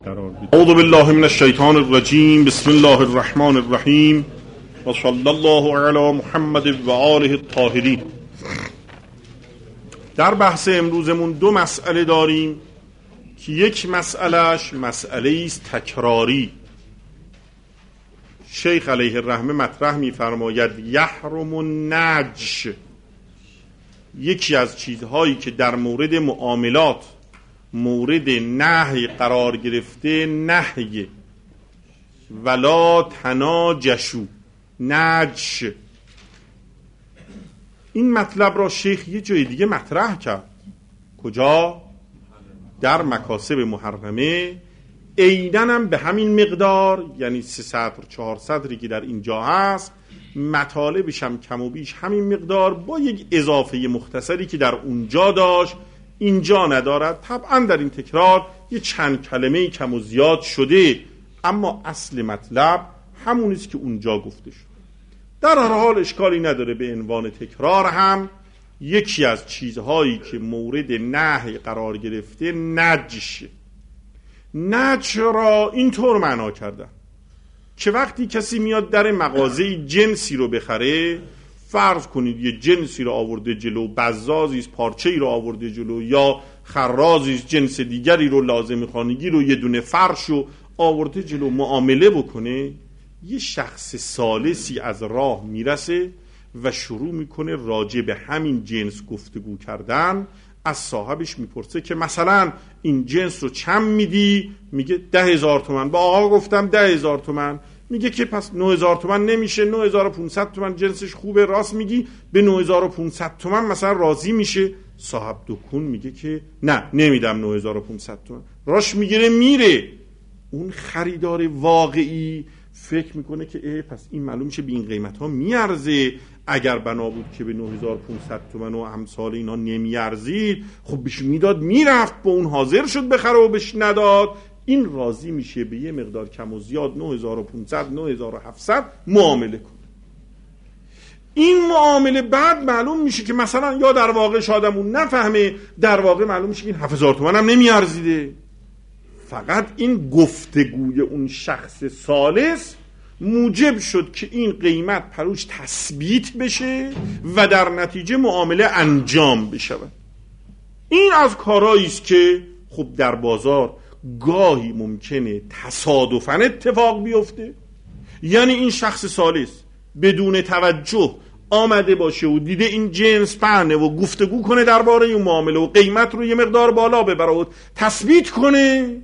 اعوذ بالله من الشیطان الرجیم. بسم الله الرحمن الرحیم و صلی الله علی محمد و آله الطاهرین. در بحث امروزمون دو مسئله داریم که یک مسئلهش مسئله است تکراری. شیخ علیه الرحمه مطرح می‌فرماید یحرم النجش، یکی از چیزهایی که در مورد معاملات مورد نهی قرار گرفته نهی ولا تناجشو نجش. این مطلب را شیخ یه جای دیگه مطرح کرد. کجا؟ در مکاسب محرمه. عیناً هم به همین مقدار، یعنی 3 سطر 4 سطری که در اینجا هست، مطالبش هم کم و بیش همین مقدار با یک اضافه مختصری که در اونجا داشت اینجا ندارد. طبعا در این تکرار یه چند کلمه کم و زیاد شده، اما اصل مطلب همونیست که اونجا گفته شد. در هر حال اشکالی نداره، به عنوان تکرار هم یکی از چیزهایی که مورد نهی قرار گرفته نجش. نجش را اینطور معنا کردن که وقتی کسی میاد در مغازه جنسی رو بخره، فرض کنید یه جنسی رو آورده جلو، بزازیست پارچه‌ای رو آورده جلو، یا خرازیست جنس دیگری رو، لازم خانگی رو، یه دونه فرش رو آورده جلو معامله بکنه، یه شخص ثالثی از راه میرسه و شروع میکنه راجع به همین جنس گفتگو کردن. از صاحبش میپرسه که مثلا این جنس رو چند میدی؟ میگه 10,000 تومان. با آقا گفتم 10,000 تومان. میگه که پس 9,000 تومان نمیشه، 9,500 تومان جنسش خوبه، راست میگی، به 9,500 تومان مثلا راضی میشه. صاحب دکون میگه که نه نمیدم 9,500 تومان. راش میگیره میره. اون خریدار واقعی فکر میکنه که پس این معلوم میشه به این قیمت ها میارزه. اگر بنا بود که به 9,500 تومان و امثال اینا نمیارزید، خب بهش میداد میرفت، با اون حاضر شد بخره و بهش نداد. این راضی میشه به یه مقدار کم و زیاد 9,500 9,700 معامله کنه. این معامله بعد معلوم میشه که مثلا یا در واقع شاید اون نفهمه، در واقع معلوم میشه که این 7,000 تومان هم نمیارزیده. فقط این گفتگوی اون شخص ثالث موجب شد که این قیمت پروش تثبیت بشه و در نتیجه معامله انجام بشه. این از کارهایی است که خب در بازار گاهی ممکنه تصادفاً اتفاق بیفته. یعنی این شخص ثالث بدون توجه آمده باشه و دیده این جنس پهنه و گفتگو کنه درباره اون معامله و قیمت رو یه مقدار بالا ببره و تثبیت کنه.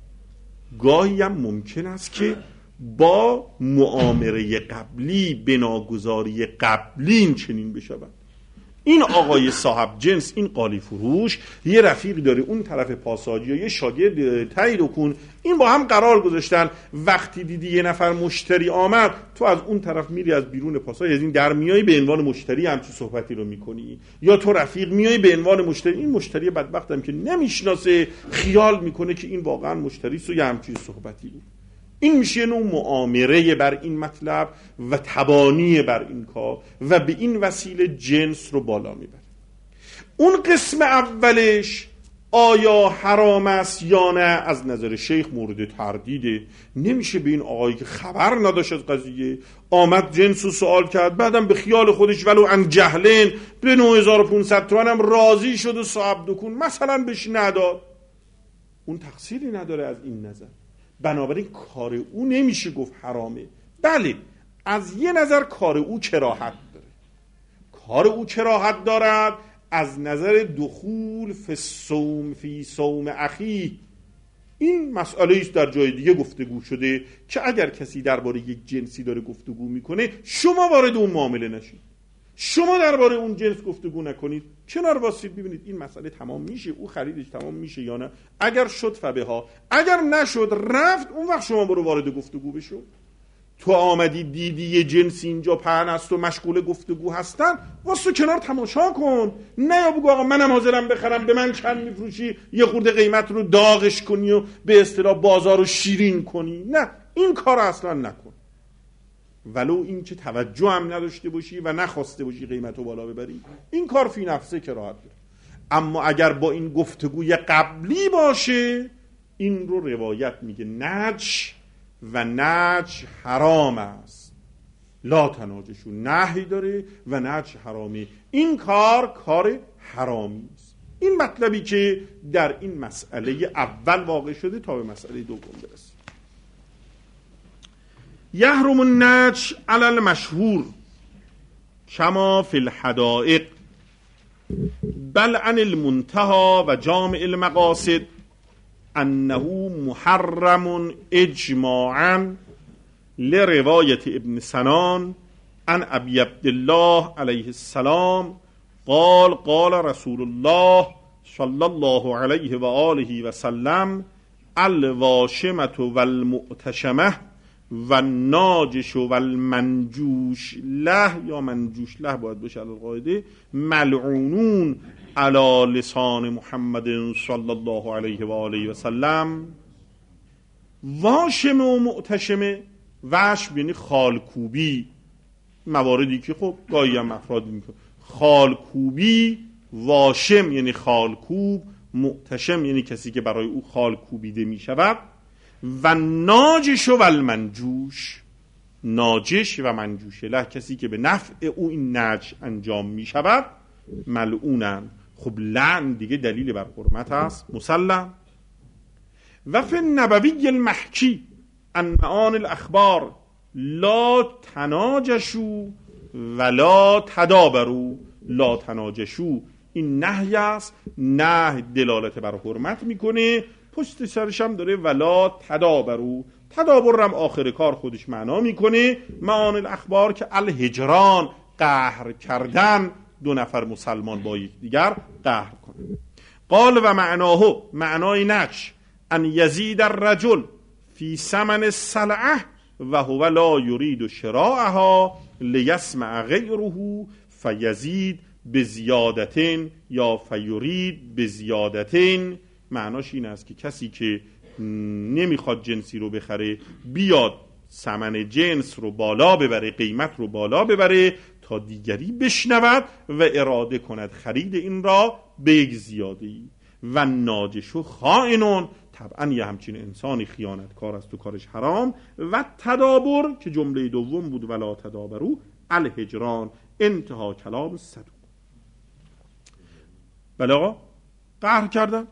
گاهی هم ممکن است که با معامله قبلی، بناگذاری قبلی این چنین بشود. این آقای صاحب جنس، این قالی فروش، یه رفیقی داره اون طرف پاساژی یا یه شاگرد تایید کن، این با هم قرار گذاشتن. وقتی دیدی یه نفر مشتری آمد، تو از اون طرف میری از بیرون پاساژ، از این در میای به عنوان مشتری همچین صحبتی رو میکنی، یا تو رفیق میای به عنوان مشتری. این مشتری بدبخت هم که نمیشناسه خیال میکنه که این واقعا مشتری است و یه همچین صحبتی بود. این میشه نوع معامله بر این مطلب و تبانی بر این کار و به این وسیله جنس رو بالا میبره. اون قسم اولش آیا حرام است یا نه، از نظر شیخ مورد تردیده. نمیشه به این آقایی که خبر نداشت از قضیه آمد جنس رو سوال کرد، بعدم به خیال خودش ولو ان جهلن به 9,500 تومان هم راضی شد و صاحب دکون مثلا بهش نداد. اون تقصیری نداره از این نظر. بنابراین کار او نمیشه گفت حرامه. بله، از یه نظر کار او کراهت داره. کار او کراهت دارد از نظر دخول فی صوم اخی. این مسئله است در جای دیگه گفتگو شده که اگر کسی درباره یک جنسی داره گفتگو میکنه، شما وارد اون معامله نشید، شما درباره اون جنس گفتگو نکنید، کنار واسید ببینید این مسئله تمام میشه، او خریدش تمام میشه یا نه. اگر شد فبها، اگر نشد رفت، اون وقت شما برو وارد گفتگو بشو. تو آمدی دیدی یه جنس اینجا پهن است و مشغول گفتگو هستن، واسه کنار تماشا کن. نه یا بگو آقا منم حاضرم بخرم، به من چند میفروشی، یه خورده قیمت رو داغش کنی و به اصطلاح بازار رو شیرین کنی. نه، این کار اصلا نکن. ولو این که توجه هم نداشته باشی و نخواسته باشی قیمت رو بالا ببری، این کار فی نفسه کراهت داره. اما اگر با این گفتگوی قبلی باشه، این رو روایت میگه نجش و نجش حرام است، لا تناجشو نهی داره و نجش حرامی، این کار حرامی است. این مطلبی که در این مسئله اول واقع شده تا به مسئله دوم برسیم. یحرم النجش علی المشهور کما فی الحدائق بل عن المنتهى و جامع المقاصد انه محرم اجماعا لروایت ابن سنان عن ابی عبدالله علیه السلام قال قال رسول الله صلی الله علیه و آله و سلم الواشمة و المعتشمة و الناجش و المنجوش له، یا منجوش له باید باشه علی القاعده، ملعونون علی لسان محمد صلی الله علیه و آله و سلم. واشم و معتشمه، وشم یعنی خالکوبی، مواردی که خب گاهی هم افرادی میکنه خالکوبی، واشم یعنی خالکوب، معتشم یعنی کسی که برای او خالکوبیده میشود، و ناجش و المنجوش، ناجش و منجوش له، کسی که به نفع او این نجش انجام میشود، ملعونن. خب لعن دیگه دلیل بر حرمت است مسلم. و فی النبوی المحکی عن معان الاخبار لا تناجشو ولا تدابرو، لا تناجشو این نهی است، نهی دلالت بر حرمت میکنه، پشت سرش هم داره ولا تدابرو، تدابر هم آخر کار خودش معنا میکنه معان الاخبار که الهجران، قهر کردن، دو نفر مسلمان با یکدیگر قهر کنه. قال و معناه، معنای نجش ان یزید الرجل فی ثمن السلعه و هو لا یرید شراءها لیسمع غیره فیزید بزیادتین یا فیرید بزیادتین. معناش این است که کسی که نمیخواد جنسی رو بخره بیاد ثمن جنس رو بالا ببره، قیمت رو بالا ببره تا دیگری بشنود و اراده کند خرید این را به یک زیاده‌ای. و ناجش و خائنون، طبعا یه همچین انسانی خیانتکار است و کارش حرام. و تدابر که جمله دوم بود ولا تدابرو الهجران، انتها کلام صدوق. بله آقا قهر کردن.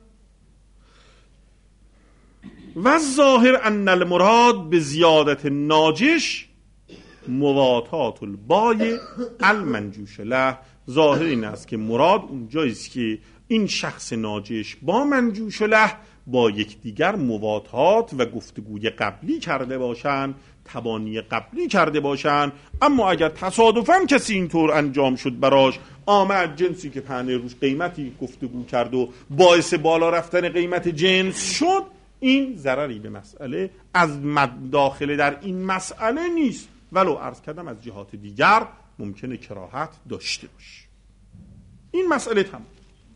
و ظاهر ان المراد به زیادت ناجش مواتات البای المنجوش له، ظاهر این است که مراد اونجاییست که این شخص ناجش با منجوش له با یکدیگر مواتات و گفتگوی قبلی کرده باشن، تبانی قبلی کرده باشن. اما اگر تصادفاً کسی اینطور انجام شد براش، آمد جنسی که پهنه روش قیمتی گفتگو کرد و باعث بالا رفتن قیمت جنس شد، این ضرری به مسئله از داخل در این مسئله نیست، ولو عرض کردم از جهات دیگر ممکنه کراهت داشته باشه. این مسئله تمام.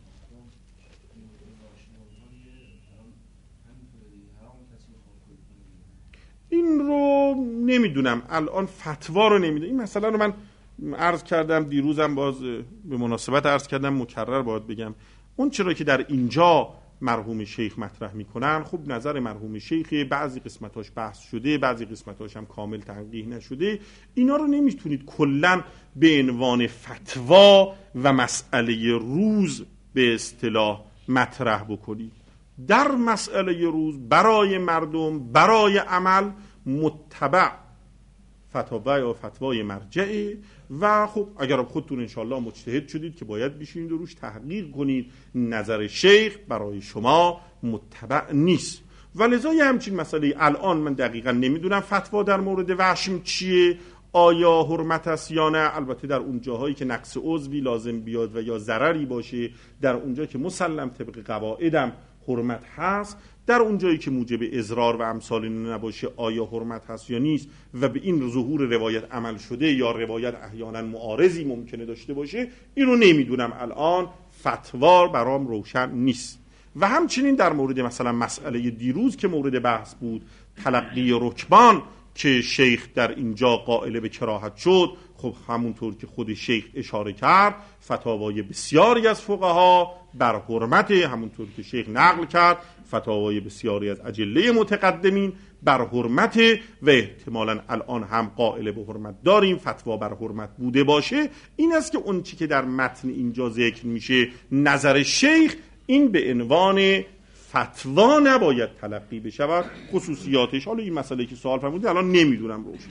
این رو نمیدونم الان فتوا رو نمیدونم. این مسئله رو من عرض کردم دیروزم، باز به مناسبت عرض کردم، مکرر باید بگم، اون چرا که در اینجا مرحوم شیخ مطرح میکنن، خب نظر مرحوم شیخ بعضی قسمتاش بحث شده، بعضی قسمتاش هم کامل تنقیح نشده. اینا رو نمیتونید کلن به عنوان فتوا و مسئله روز به اصطلاح مطرح بکنید. در مسئله روز برای مردم، برای عمل متبع فتاوی و فتوای مرجعی. و خب اگر خودتون انشاءالله مجتهد شدید که باید بشینید و روش تحقیق کنید، نظر شیخ برای شما متبع نیست. و لذا یه همچین مسئله الان من دقیقا نمیدونم فتوا در مورد وشم چیه، آیا حرمت است یا نه. البته در اون جاهایی که نقص عضوی لازم بیاد و یا ضرری باشه، در اونجا که مسلم طبق قواعدم حرمت هست، در اونجایی که موجب اضرار و امثال این نباشه آیا حرمت هست یا نیست. و به این ظهور روایت عمل شده یا روایت احیانا معارضی ممکنه داشته باشه، این رو نمیدونم الان، فتوا برام روشن نیست. و همچنین در مورد مثلا مسئله دیروز که مورد بحث بود، تلقی رکبان، که شیخ در اینجا قائل به کراهت شد، خب همونطور که خود شیخ اشاره کرد فتاوای بسیاری از فقها بر حرمت، همونطور که شیخ نقل کرد فتاوای بسیاری از اجله متقدمین، بر حرمت و احتمالاً الان هم قائل به حرمت داریم، فتوا بر حرمت بوده باشه. این است که اون چی که در متن اینجا ذکر میشه نظر شیخ، این به عنوان فتوا نباید تلقی بشود. خصوصیاتش، حالا این مسئله که سوال فرمودید الان نمیدونم روشن.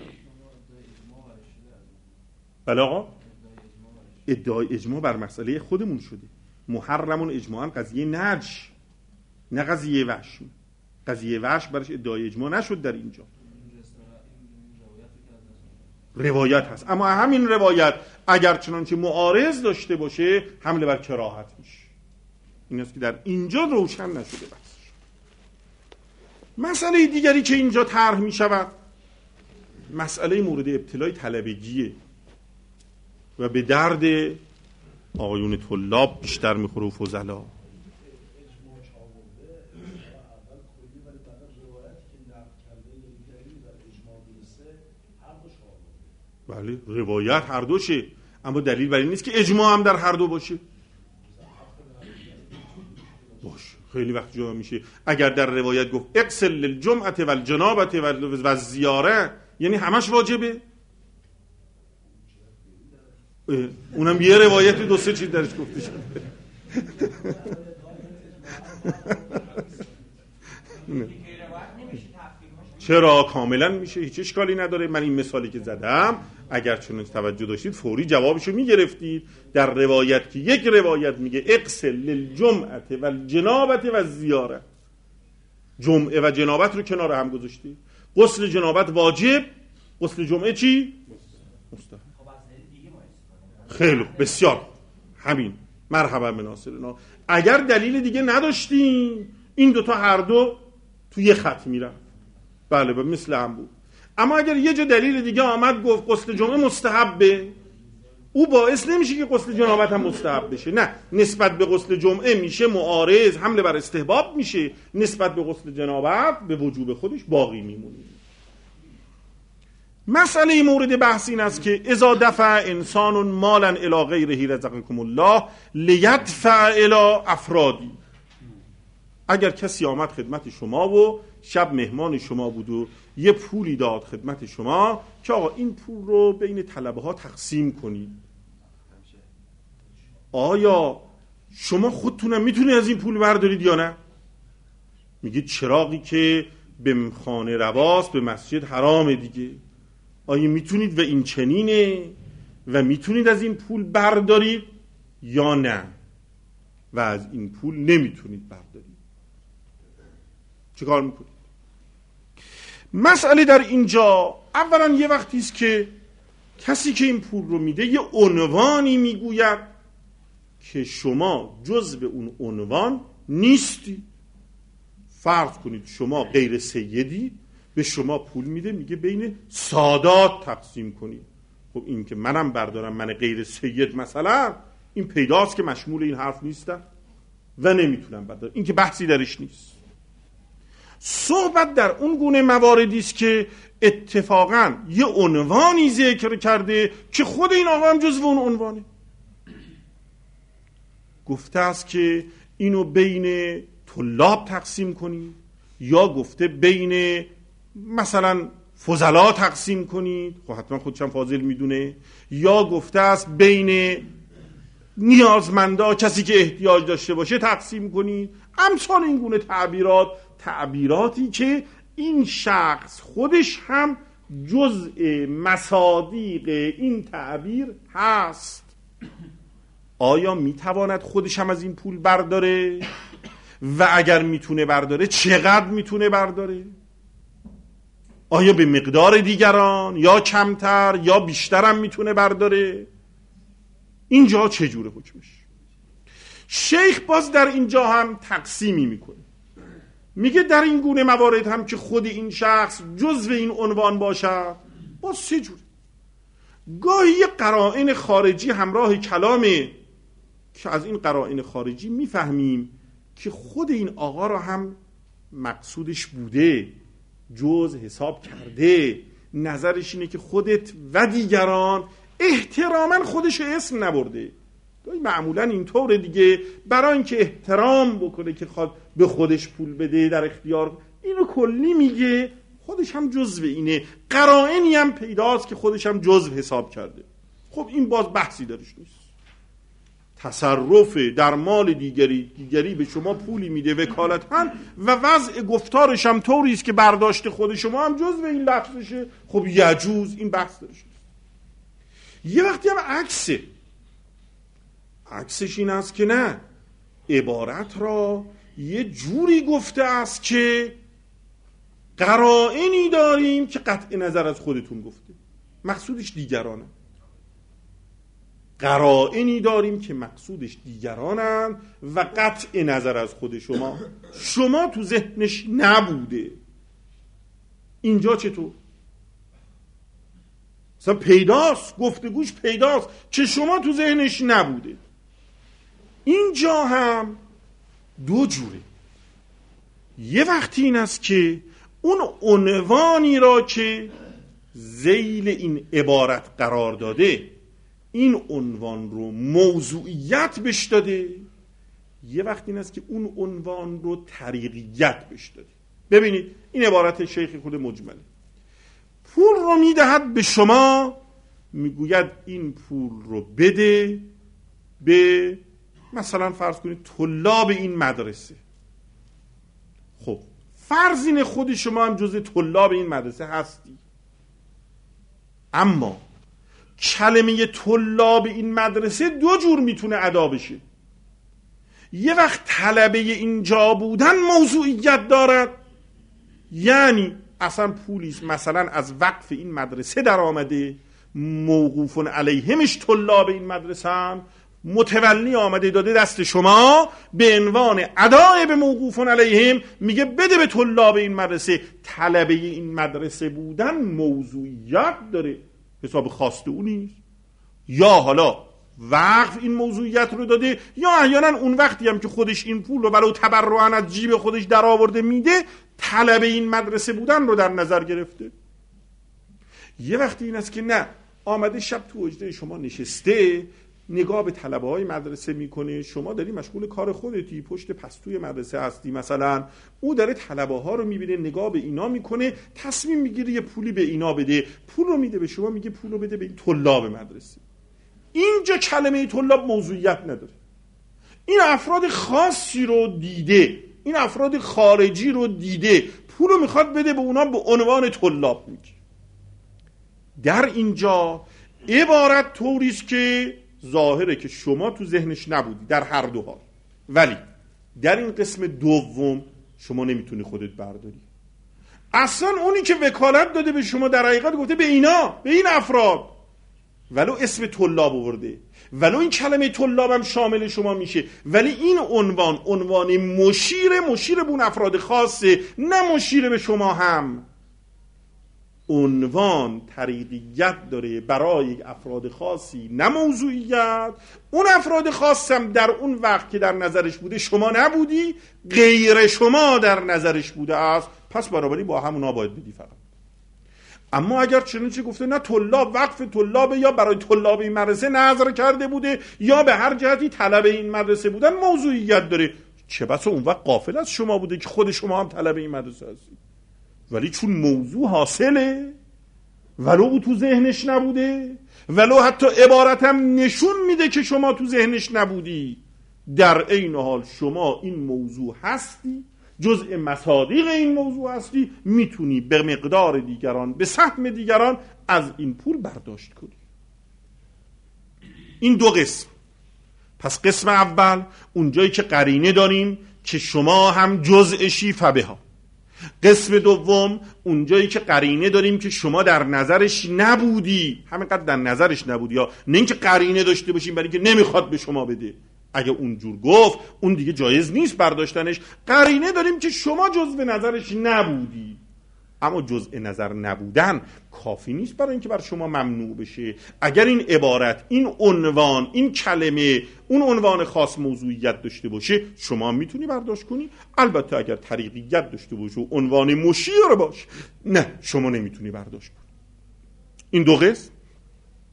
بله آقا، ادعای اجماع بر مسئله خودمون شده. محرمون اجماعاً قضیه نجش، نه قضیه وشم. قضیه وشم برش ادعای اجماع نشد در اینجا. روایت هست، اما همین روایت اگر چنانچه معارض داشته باشه حمله بر کراهت میشه. این است که در اینجا روشن نشده. بس مسئله دیگری که اینجا طرح می شود مسئله مورد ابتلای طلبگیه و به درد آقایون طلاب بیشتر میخوره و فضلا. بله روایت هر دوشه، اما دلیل بر این نیست که اجماع هم در هر دو باشه. خیلی وقت جا میشه اگر در روایت گفت اغسل للجمعه و الجنابه و الزیاره، یعنی همش واجبه. اونم یه روایتی دو سه چیز درش گفته شده. چرا کاملا میشه، هیچ اشکالی نداره. من این مثالی که زدم اگر چون توجه داشتید فوری جوابشو میگرفتید. در روایت که یک روایت میگه اغسل للجمعه و الجنابه و الزیاره، جمعه و جنابت رو کنار هم گذاشتید. غسل جنابت واجب، غسل جمعه چی؟ مستحب. خیلی بسیار همین، مرحبا بناصرنا. اگر دلیل دیگه نداشتیم این دوتا هر دو تو یه خط میرن، بله مثل هم بود. اما اگر یه جا دلیل دیگه آمد گفت غسل جمعه مستحبه، او باعث نمیشه که غسل جنابت هم مستحب بشه. نه، نسبت به غسل جمعه میشه معارض، حمله بر استحباب میشه. نسبت به غسل جنابت به وجوب خودش باقی میمونه. مسئله مورد بحث این است که اذا دفع انسان مالا الی غیره رزقکم الله لیدفع الی افرادی، اگر کسی آمد خدمت شما و شب مهمان شما بود و یه پولی داد خدمت شما که آقا این پول رو بین طلبه ها تقسیم کنید، آیا شما خودتونم میتونید از این پول بردارید یا نه؟ میگید چراغی که به خانه رواست به مسجد حرامه دیگه، آیا میتونید و این چنینه و میتونید از این پول بردارید یا نه؟ و از این پول نمیتونید بردارید، چه کار میکنید؟ مسئله در اینجا اولا یه وقتی است که کسی که این پول رو میده یه عنوانی میگوید که شما جزء اون عنوان نیستی. فرض کنید شما غیر سیدی، به شما پول میده میگه بین سادات تقسیم کنید. خب این که منم بردارم من غیر سید مثلا، این پیداست که مشمول این حرف نیستم و نمیتونم بردارم، این که بحثی درش نیست. صحبت در اون گونه مواردی است که اتفاقا یه عنوانی ذکر کرده که خود این آقا هم جزو اون عنوانه. گفته است که اینو بین طلاب تقسیم کنید، یا گفته بین مثلا فضلا تقسیم کنید، خب حتما خودشم فاضل میدونه، یا گفته است بین نیازمندا کسی که احتیاج داشته باشه تقسیم کنید. امثال این گونه تعبیراتی که این شخص خودش هم جزء مصادیق این تعبیر هست. آیا میتواند خودش هم از این پول برداره؟ و اگر میتونه برداره چقدر میتونه برداره؟ آیا به مقدار دیگران یا کمتر یا بیشتر هم میتونه برداره؟ اینجا چجوره حکمش؟ شیخ باز در اینجا هم تقسیمی میکنه، میگه در این گونه موارد هم که خود این شخص جزو این عنوان باشه باز سه جوره. گاهی یه قرائن خارجی همراه کلامه که از این قرائن خارجی میفهمیم که خود این آقا را هم مقصودش بوده، جزء حساب کرده، نظرش اینه که خودت و دیگران احتراما خودش اسم نبرده، معمولا اینطوره دیگه، برای اینکه احترام بکنه که خواد به خودش پول بده در اختیار، اینو کلی میگه، خودش هم جزو اینه، قرائنی هم پیداست که خودش هم جزو حساب کرده. خب این باز بحثی درش نیست. تصرف در مال دیگری به شما پولی میده وکالتاً و وضع گفتارش هم طوری است که برداشت خود شما هم جزو این لفظشه، خب یجوز، این بحث درش نیست. یه وقتی هم عکسش این است که نه، عبارت را یه جوری گفته است که قرائنی داریم که قطع نظر از خودتون گفته، مقصودش دیگرانه. قرائنی داریم که مقصودش دیگرانن و قطع نظر از خود شما تو ذهنش نبوده. اینجا چطور؟ مثلا پیداست، گفتگوش پیداست که شما تو ذهنش نبوده. اینجا هم دو جوره. یه وقتی این است که اون عنوانی را که ذیل این عبارت قرار داده، این عنوان رو موضوعیت بش داده، یه وقتی این است که اون عنوان رو طریقیت بش داده. ببینید این عبارت شیخ خود مجمله. پول رو میدهد به شما، میگوید این پول رو بده به مثلا فرض کنید طلاب این مدرسه. خب فرض اینه خود شما هم جز طلاب این مدرسه هستی، اما کلمه طلاب این مدرسه دو جور میتونه ادا بشه. یه وقت طلبه اینجا بودن موضوعیت دارد، یعنی اصلا پولیست مثلا از وقف این مدرسه در آمده، موقوف علیهمش طلاب این مدرسه هم، متولی آمده داده دست شما به عنوان ادای به موقوف علیهم، میگه بده به طلاب این مدرسه. طلبه این مدرسه بودن موضوعیت داره، حساب خواسته او نیست. یا حالا وقف این موضوعیت رو داده، یا احیانا اون وقتی هم که خودش این پول رو ولو تبرعاً از جیب خودش در آورده میده، طلبه این مدرسه بودن رو در نظر گرفته. یه وقتی این است که نه، آمده شب تو حجره شما نشسته، نگاه به طلبه های مدرسه میکنه، شما داری مشغول کار خودتی، پشت پستوی مدرسه هستی مثلا، او داره طلبه ها رو میبینه، نگاه به اینا میکنه، تصمیم میگیره یه پولی به اینا بده، پول رو میده به شما، میگه پول رو بده به این طلاب مدرسه. اینجا کلمه طلاب موضوعیت نداره. این افراد خاصی رو دیده، این افراد خارجی رو دیده، پول رو میخواد بده به اونا به عنوان طلاب میگه. در اینجا عبارت طوریست که ظاهره که شما تو ذهنش نبودی در هر دو حال، ولی در این قسم دوم شما نمیتونی خودت برداری. اصلا اونی که وکالت داده به شما در حقیقت گفته به اینا، به این افراد، ولو اسم طلاب آورده، ولو این کلمه طلاب هم شامل شما میشه، ولی این عنوان مشیر به اون افراد خاصه، نه مشیر به شما هم. عنوان طریقیت داره برای افراد خاصی، نه موضوعیت. اون افراد خاص هم در اون وقت که در نظرش بوده شما نبودی، غیر شما در نظرش بوده است، پس برابری با همونا باید بدی فقط. اما اگر چنانچه گفته نه طلاب، وقف طلاب، یا برای طلاب این مدرسه نظر کرده بوده، یا به هر جهتی طلب این مدرسه بودن موضوعیت داره، چه بسا اون وقت غافل از شما بوده که خود شما هم طلب این مدرسه هستید. ولی چون موضوع حاصله، ولو او تو ذهنش نبوده، ولو حتی عبارت هم نشون میده که شما تو ذهنش نبودی، در عین حال شما این موضوع هستی، جزء مصادیق این موضوع هستی، میتونی به مقدار دیگران، به سهم دیگران از این پول برداشت کنی. این دو قسم. پس قسم اول اونجایی که قرینه داریم که شما هم جزءشی فبها. قسم دوم اونجایی که قرینه داریم که شما در نظرش نبودی، همینقدر در نظرش نبودی، یا نه اینکه قرینه داشته باشیم برای اینکه نمیخواد به شما بده. اگه اونجور گفت اون دیگه جایز نیست برداشتنش. قرینه داریم که شما جزء نظرش نبودی، اما جزء نظر نبودن کافی نیست برای اینکه بر شما ممنوع بشه. اگر این عبارت، این عنوان، این کلمه، اون عنوان خاص موضوعیت داشته باشه، شما میتونی برداشت کنی. البته اگر طریقیت داشته باشه و عنوان مشیر باشه، نه، شما نمیتونی برداشت کنی. این دو قسم.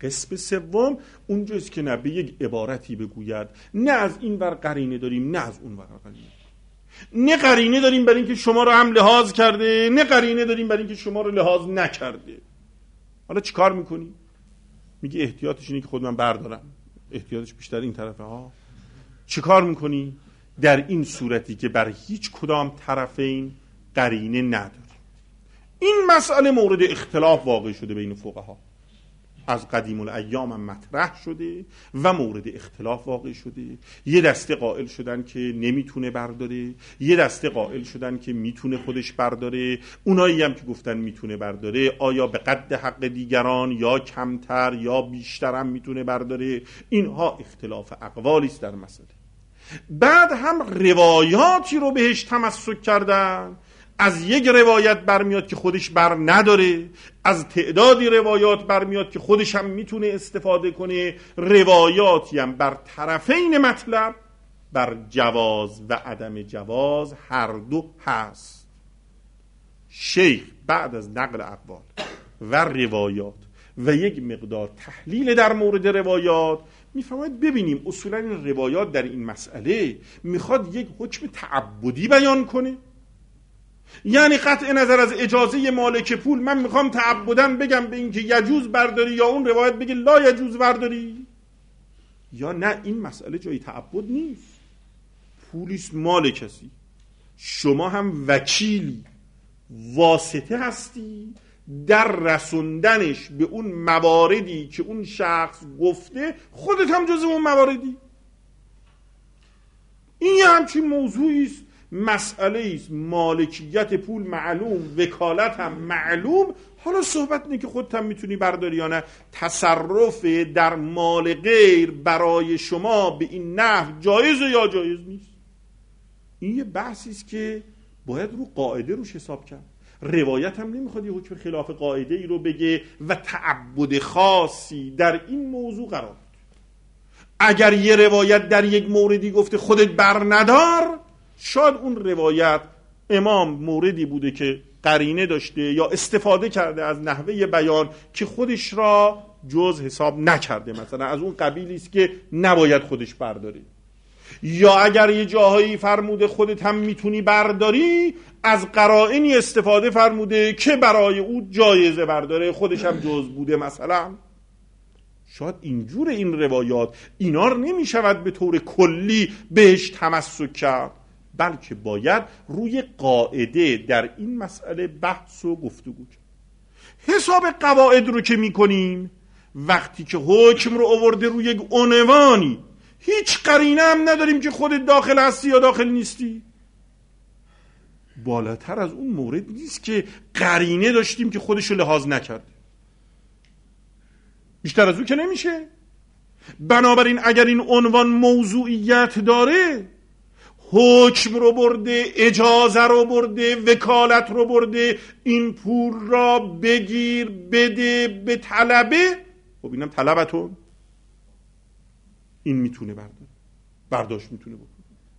قسم سوم اونجاست که نه به یک عبارتی بگوید نه از این ور قرینه داریم نه از اون ور قرینه، نه قرینه داریم برای اینکه شما رو هم لحاظ کرده نه قرینه داریم برای اینکه شما رو لحاظ نکرده. حالا چیکار میکنی؟ میگه احتیاطش اینه که خود من بردارم، احتیاطش بیشتر این طرفه ها. چیکار میکنی؟ در این صورتی که بر هیچ کدام طرفین قرینه نداری. این مسئله مورد اختلاف واقع شده بین فقها، از قدیم الایام هم مطرح شده و مورد اختلاف واقع شده. یه دسته قائل شدن که نمیتونه برداره، یه دسته قائل شدن که میتونه خودش برداره. اونایی هم که گفتن میتونه برداره آیا به قد حق دیگران یا کمتر یا بیشتر هم میتونه برداره؟ اینها اختلاف اقوالی است در مسئله. بعد هم روایاتی رو بهش تمسک کردن. از یک روایت برمیاد که خودش بر نداره، از تعدادی روایات برمیاد که خودش هم میتونه استفاده کنه. روایاتی هم بر طرفین مطلب، بر جواز و عدم جواز هر دو هست. شیخ بعد از نقل اقوال و روایات و یک مقدار تحلیل در مورد روایات میفهمید ببینیم اصولا این روایات در این مسئله میخواد یک حکم تعبدی بیان کنه، یعنی قطع نظر از اجازه مالک پول من میخوام تعبداً بگم به این که یجوز برداری، یا اون روایت بگه لا یجوز برداری، یا نه این مسئله جای تعبد نیست. پولیست مال کسی، شما هم وکیلی واسطه هستی در رسوندنش به اون مواردی که اون شخص گفته، خودت هم جزو اون مواردی. این یه همچین موضوعی است، مسئله است. مالکیت پول معلوم، وکالت هم معلوم. حالا صحبت اینه که خودت هم میتونی برداری یا نه. تصرف در مال غیر برای شما به این نحو جایزه یا جایز نیست. این یه بحثی است که باید رو قاعده روش حساب کرد. روایت هم نمیخواد یه حکم خلاف قاعده ای رو بگه و تعبد خاصی در این موضوع قرار بده. اگر یه روایت در یک موردی گفته خودت بر ندار، شاید اون روایت امام موردی بوده که قرینه داشته یا استفاده کرده از نحوه بیان که خودش را جز حساب نکرده، مثلا از اون قبیلی است که نباید خودش برداره. یا اگر یه جاهایی فرموده خودت هم میتونی برداری، از قرائنی استفاده فرموده که برای او جایزه برداره، خودش هم جز بوده مثلا. شاید اینجور این روایات اینا رو نمیشود به طور کلی بهش تمسک کرد، بلکه باید روی قاعده در این مسئله بحث و گفتگو کرد. حساب قواعد رو که میکنیم وقتی که حکم رو آورده روی یک عنوانی، هیچ قرینه هم نداریم که خودت داخل هستی یا داخل نیستی. بالاتر از اون مورد نیست که قرینه داشتیم که خودش رو لحاظ نکرد. بیشتر از اون که نمیشه. بنابراین اگر این عنوان موضوعیت داره، حکم رو برده، اجازه رو برده، وکالت رو برده، این پول را بگیر بده به طلبه، خب اینم طلبتون، این میتونه برداشت میتونه بکنه.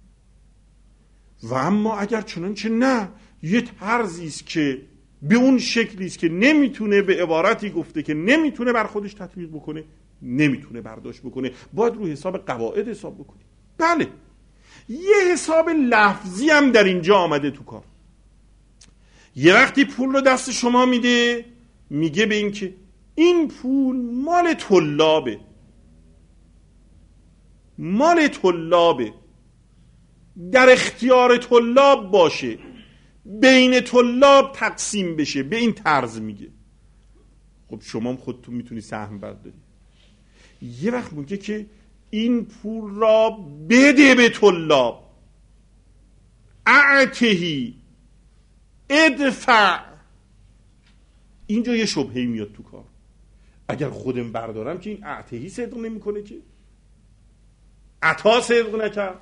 و اما اگر چنانچه نه، یه طرزی است که به اون شکلی است که نمیتونه، به عبارتی گفته که نمیتونه بر خودش تطبیق بکنه، نمیتونه برداشت بکنه، باید رو حساب قواعد حساب بکنی. بله، یه حساب لفظی هم در اینجا آمده تو کار. یه وقتی پول رو دست شما میده، میگه به این که این پول مال طلابه، مال طلابه، در اختیار طلاب باشه، بین طلاب تقسیم بشه، به این طرز میگه. خب شما هم خودتون میتونی سهم برداری. یه وقت میگه که این پول را بده به طلاب، اعتهی، ادفع. اینجا یه شبهه‌ای میاد تو کار. اگر خودم بردارم که این اعتهی صدق نمیکنه، که عطا صدق نکرد،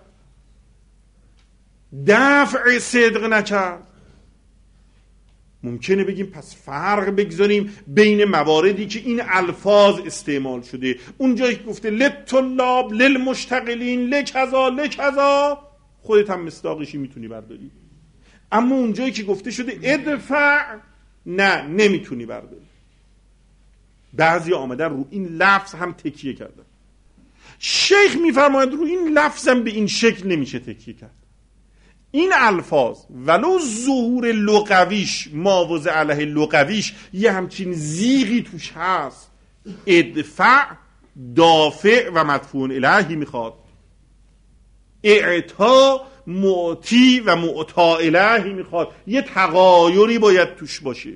دفع صدق نکرد، ممکنه بگیم پس فرق بگذاریم بین مواردی که این الفاظ استعمال شده. اونجایی که گفته للطلاب، للمشتغلین، لکذا لکذا، خودت هم مصداقشی میتونی برداری. اما اونجایی که گفته شده ادفع، نه، نمیتونی برداری. بعضی آمدن رو این لفظ هم تکیه کردن. شیخ میفرماید رو این لفظم به این شکل نمیشه تکیه کرد. این الفاظ ولو ظهور لغویش ماوز علیه لغویش یه همچین زیغی توش هست، ادفع دافع و مدفوع الیه میخواد، اعطا معطی و معطا الیه میخواد، یه تغایری باید توش باشه.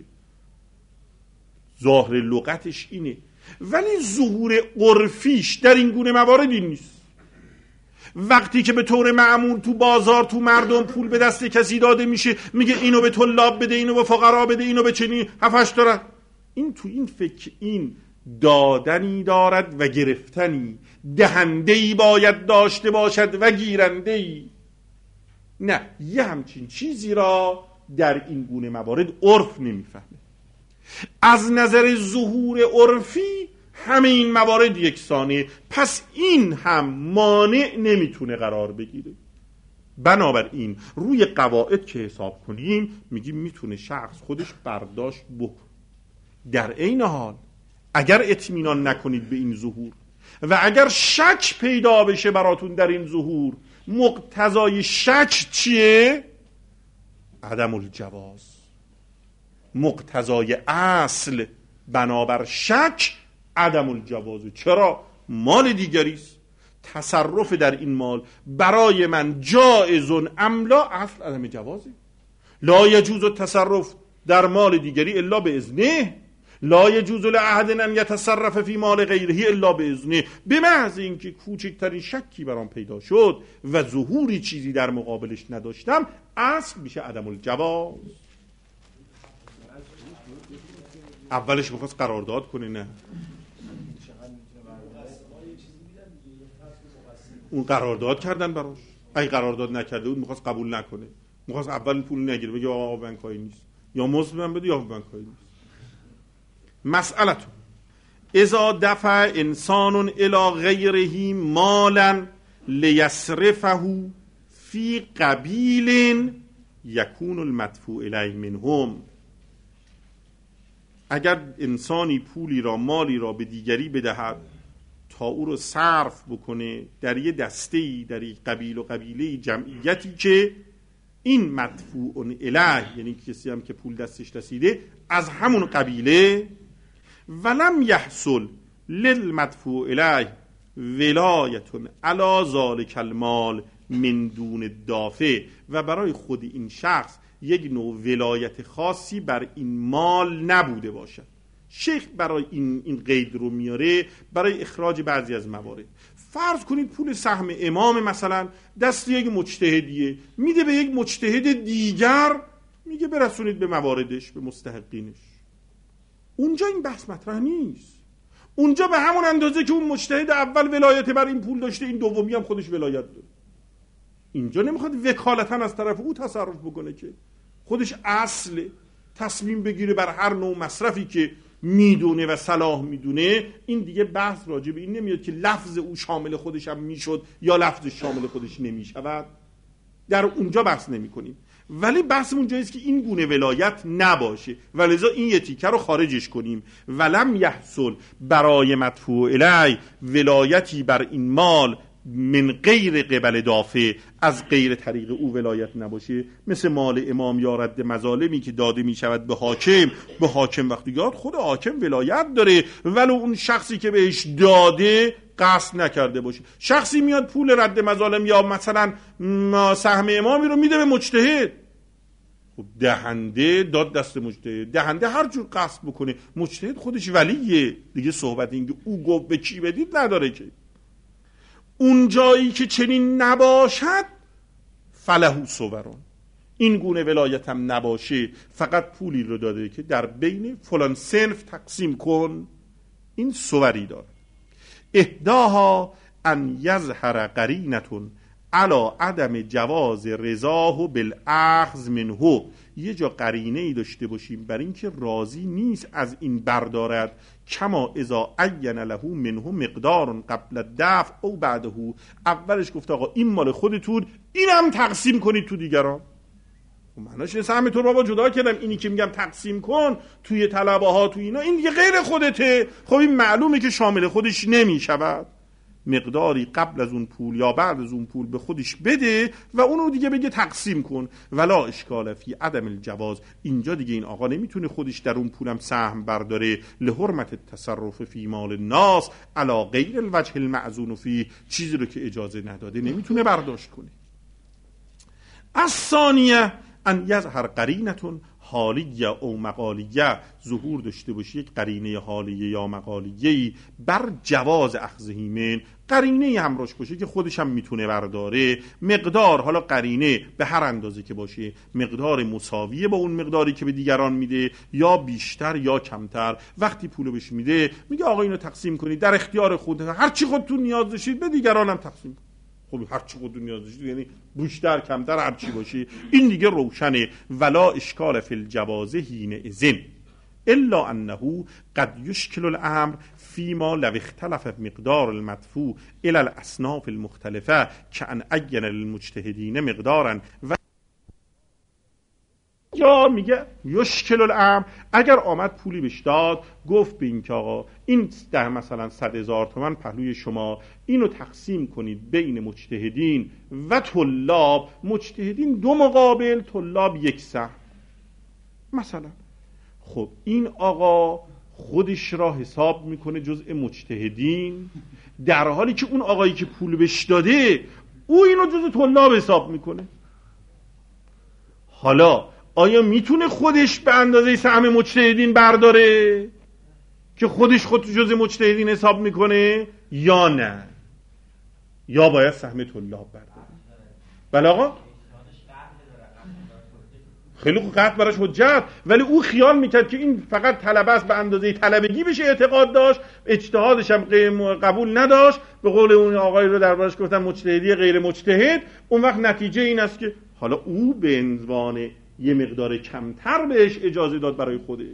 ظاهر لغتش اینه، ولی ظهور عرفیش در این گونه مواردی نیست. وقتی که به طور معمول تو بازار تو مردم پول به دست کسی داده میشه، میگه اینو به طلاب بده، اینو به فقرا بده، اینو به چنین هفش دارد. این تو این فکر این دادنی دارد و گرفتنی، دهندهی باید داشته باشد و گیرندهی. نه، یه همچین چیزی را در این گونه موارد عرف نمیفهمه. از نظر ظهور عرفی همه این موارد یکسانه، پس این هم مانع نمیتونه قرار بگیره. بنابراین روی قواعد که حساب کنیم میگیم میتونه شخص خودش برداشت بکنه. در عین حال اگر اطمینان نکنید به این ظهور و اگر شک پیدا بشه براتون در این ظهور، مقتضای شک چیه؟ عدم الجواز. مقتضای اصل بنابر شک عدم الجواز. چرا؟ مال دیگریست، تصرف در این مال برای من جائزون املا، اصل عدم جوازه. لا یجوز التصرف در مال دیگری الا به اذنه، لا یجوز لاحد ان یتصرف فی مال غیره الا به اذنه. به محض اینکه کوچکترین شکی برام پیدا شد و ظهوری چیزی در مقابلش نداشتم، اصل میشه عدم الجواز. اولش میخواست قرارداد کنه، نه، اون قرارداد کردن براش. اگه قرارداد نکرده بود میخواست قبول نکنه، میخواست اول پول نگیره، بگه آقا بنکایی نیست، یا مزد من بده یا بنکایی نیست. مسئلتون اذا دفع انسان الی غیره مالا لیصرفه فی قبیل یکون المدفوع الیه منهم. اگر انسانی پولی را، مالی را به دیگری بدهد تا او رو صرف بکنه در یه دسته‌ای، در یک قبیل و قبیله جمعیتی که این مدفوع الیه، یعنی کسی هم که پول دستش رسیده از همون قبیله، ولم یحصل للمدفوع الیه ولایتون علی ذلک المال من دون دافع، و برای خود این شخص یک نوع ولایت خاصی بر این مال نبوده باشد. شیخ برای این قید رو میاره برای اخراج بعضی از موارد. فرض کنید پول سهم امام مثلا دست یک مجتهدیه، میده به یک مجتهد دیگر، میگه برسونید به مواردش، به مستحقینش. اونجا این بحث مطرح نیست. اونجا به همون اندازه که اون مجتهد اول ولایت بر این پول داشته، این دومی هم خودش ولایت داره. اینجا نمیخواد وکالتا از طرف او تصرف بکنه، که خودش اصل تصمیم بگیره بر هر نوع مصرفی که میدونه و صلاح میدونه. این دیگه بحث راجع به این نمیاد که لفظ او شامل خودش هم میشد یا لفظش شامل خودش نمیشود. در اونجا بحث نمی کنیم، ولی بحث اونجاییست که این گونه ولایت نباشه، ولذا این یه تیکه رو خارجش کنیم. ولم یحصل برای مدفوع الی ولایتی بر این مال من غیر قبل دافع، از غیر طریق او ولایت نباشه، مثل مال امام یا رد مظالمی که داده می شود به حاکم وقتی یاد خود حاکم ولایت داره، ولو اون شخصی که بهش داده قصد نکرده باشه. شخصی میاد پول رد مظالم یا مثلا سهم امامی رو میده به مجتهد، خب دهنده داد دست مجتهد، دهنده هر جور قصد بکنه، مجتهد خودش ولیه دیگه، صحبت این که او گفت به کی بدید نداره. که اون جایی که چنین نباشد فلهو صوران، این گونه ولایت هم نباشه، فقط پولی رو داده که در بین فلان صنف تقسیم کن، این صوری داره. احداها ان یظهر قرینتون علی عدم جواز رضاه بالاخذ منه، یه جا قرینه ای داشته باشیم بر این که راضی نیست از این بردارد، کما اذا عین له منه مقدار قبل الدفع او بعده. اولش گفت آقا این مال خودتون، اینم تقسیم کنید تو دیگران. معناش سهم تو بابا جدا کردم، اینی که میگم تقسیم کن توی طلبه ها تو اینا، این دیگه غیر خودته. خب این معلومه که شامل خودش نمیشود. مقداری قبل از اون پول یا بعد از اون پول به خودش بده و اونو دیگه بگه تقسیم کن. ولا اشکال فی عدم الجواز، اینجا دیگه این آقا نمیتونه خودش در اون پولم سهم برداره، لحرمت التصرف فی مال الناس علی غیر الوجه المأذون فیه، چیزی رو که اجازه نداده نمیتونه برداشت کنه. الثانیه ان یظهر قرینتون حالیه او مقالیه، ظهور داشته باشه یک قرینه حالیه یا مقالیه‌ای بر جواز اخذه من، قرینه همراهش باشه که خودش هم میتونه برداره. مقدار، حالا قرینه به هر اندازه که باشه، مقدار مساویه با اون مقداری که به دیگران میده یا بیشتر یا کمتر. وقتی پولو بهش میده میگه آقا اینو تقسیم کنید، در اختیار خود، هر چی خودتون نیاز داشتید به دیگران هم تقسیم کنید. خب هر چی خودتون نیاز داشتید یعنی بیشتر کمتر هر چی باشه، این دیگه روشنه. ولا اشکال فی الجواز حین اذن الا انه قد یشکل الامر فيما لو اختلف مقدار المدفوع الى الاصناف المختلفه كأن عين للمجتهدين مقدارا و یا میگه یشکل الامر، اگر آمد پولی بهش داد، گفت به این که آقا این ده مثلا 100,000 تومان پهلوی شما، اینو تقسیم کنید بین مجتهدین و طلاب، مجتهدین 2 مقابل، طلاب 1 سهم مثلا. خب این آقا خودش را حساب میکنه جزء مجتهدین، در حالی که اون آقایی که پول بهش داده او اینو جزء طلاب حساب میکنه. حالا آیا میتونه خودش به اندازه سهم مجتهدین برداره که خودش جزء مجتهدین حساب میکنه یا نه؟ یا باید سهم طلاب برداره؟ بله آقا خیلی خوب، قطع براش حجت، ولی او خیال میکرد که این فقط طلبه است، به اندازه طلبگی بشه اعتقاد داشت، اجتهادش هم قبول نداشت. به قول اون آقای رو دربارش گفتن مجتهدی غیر مجتهد. اون وقت نتیجه این است که حالا او به عنوان یه مقدار کمتر بهش اجازه داد برای خودش.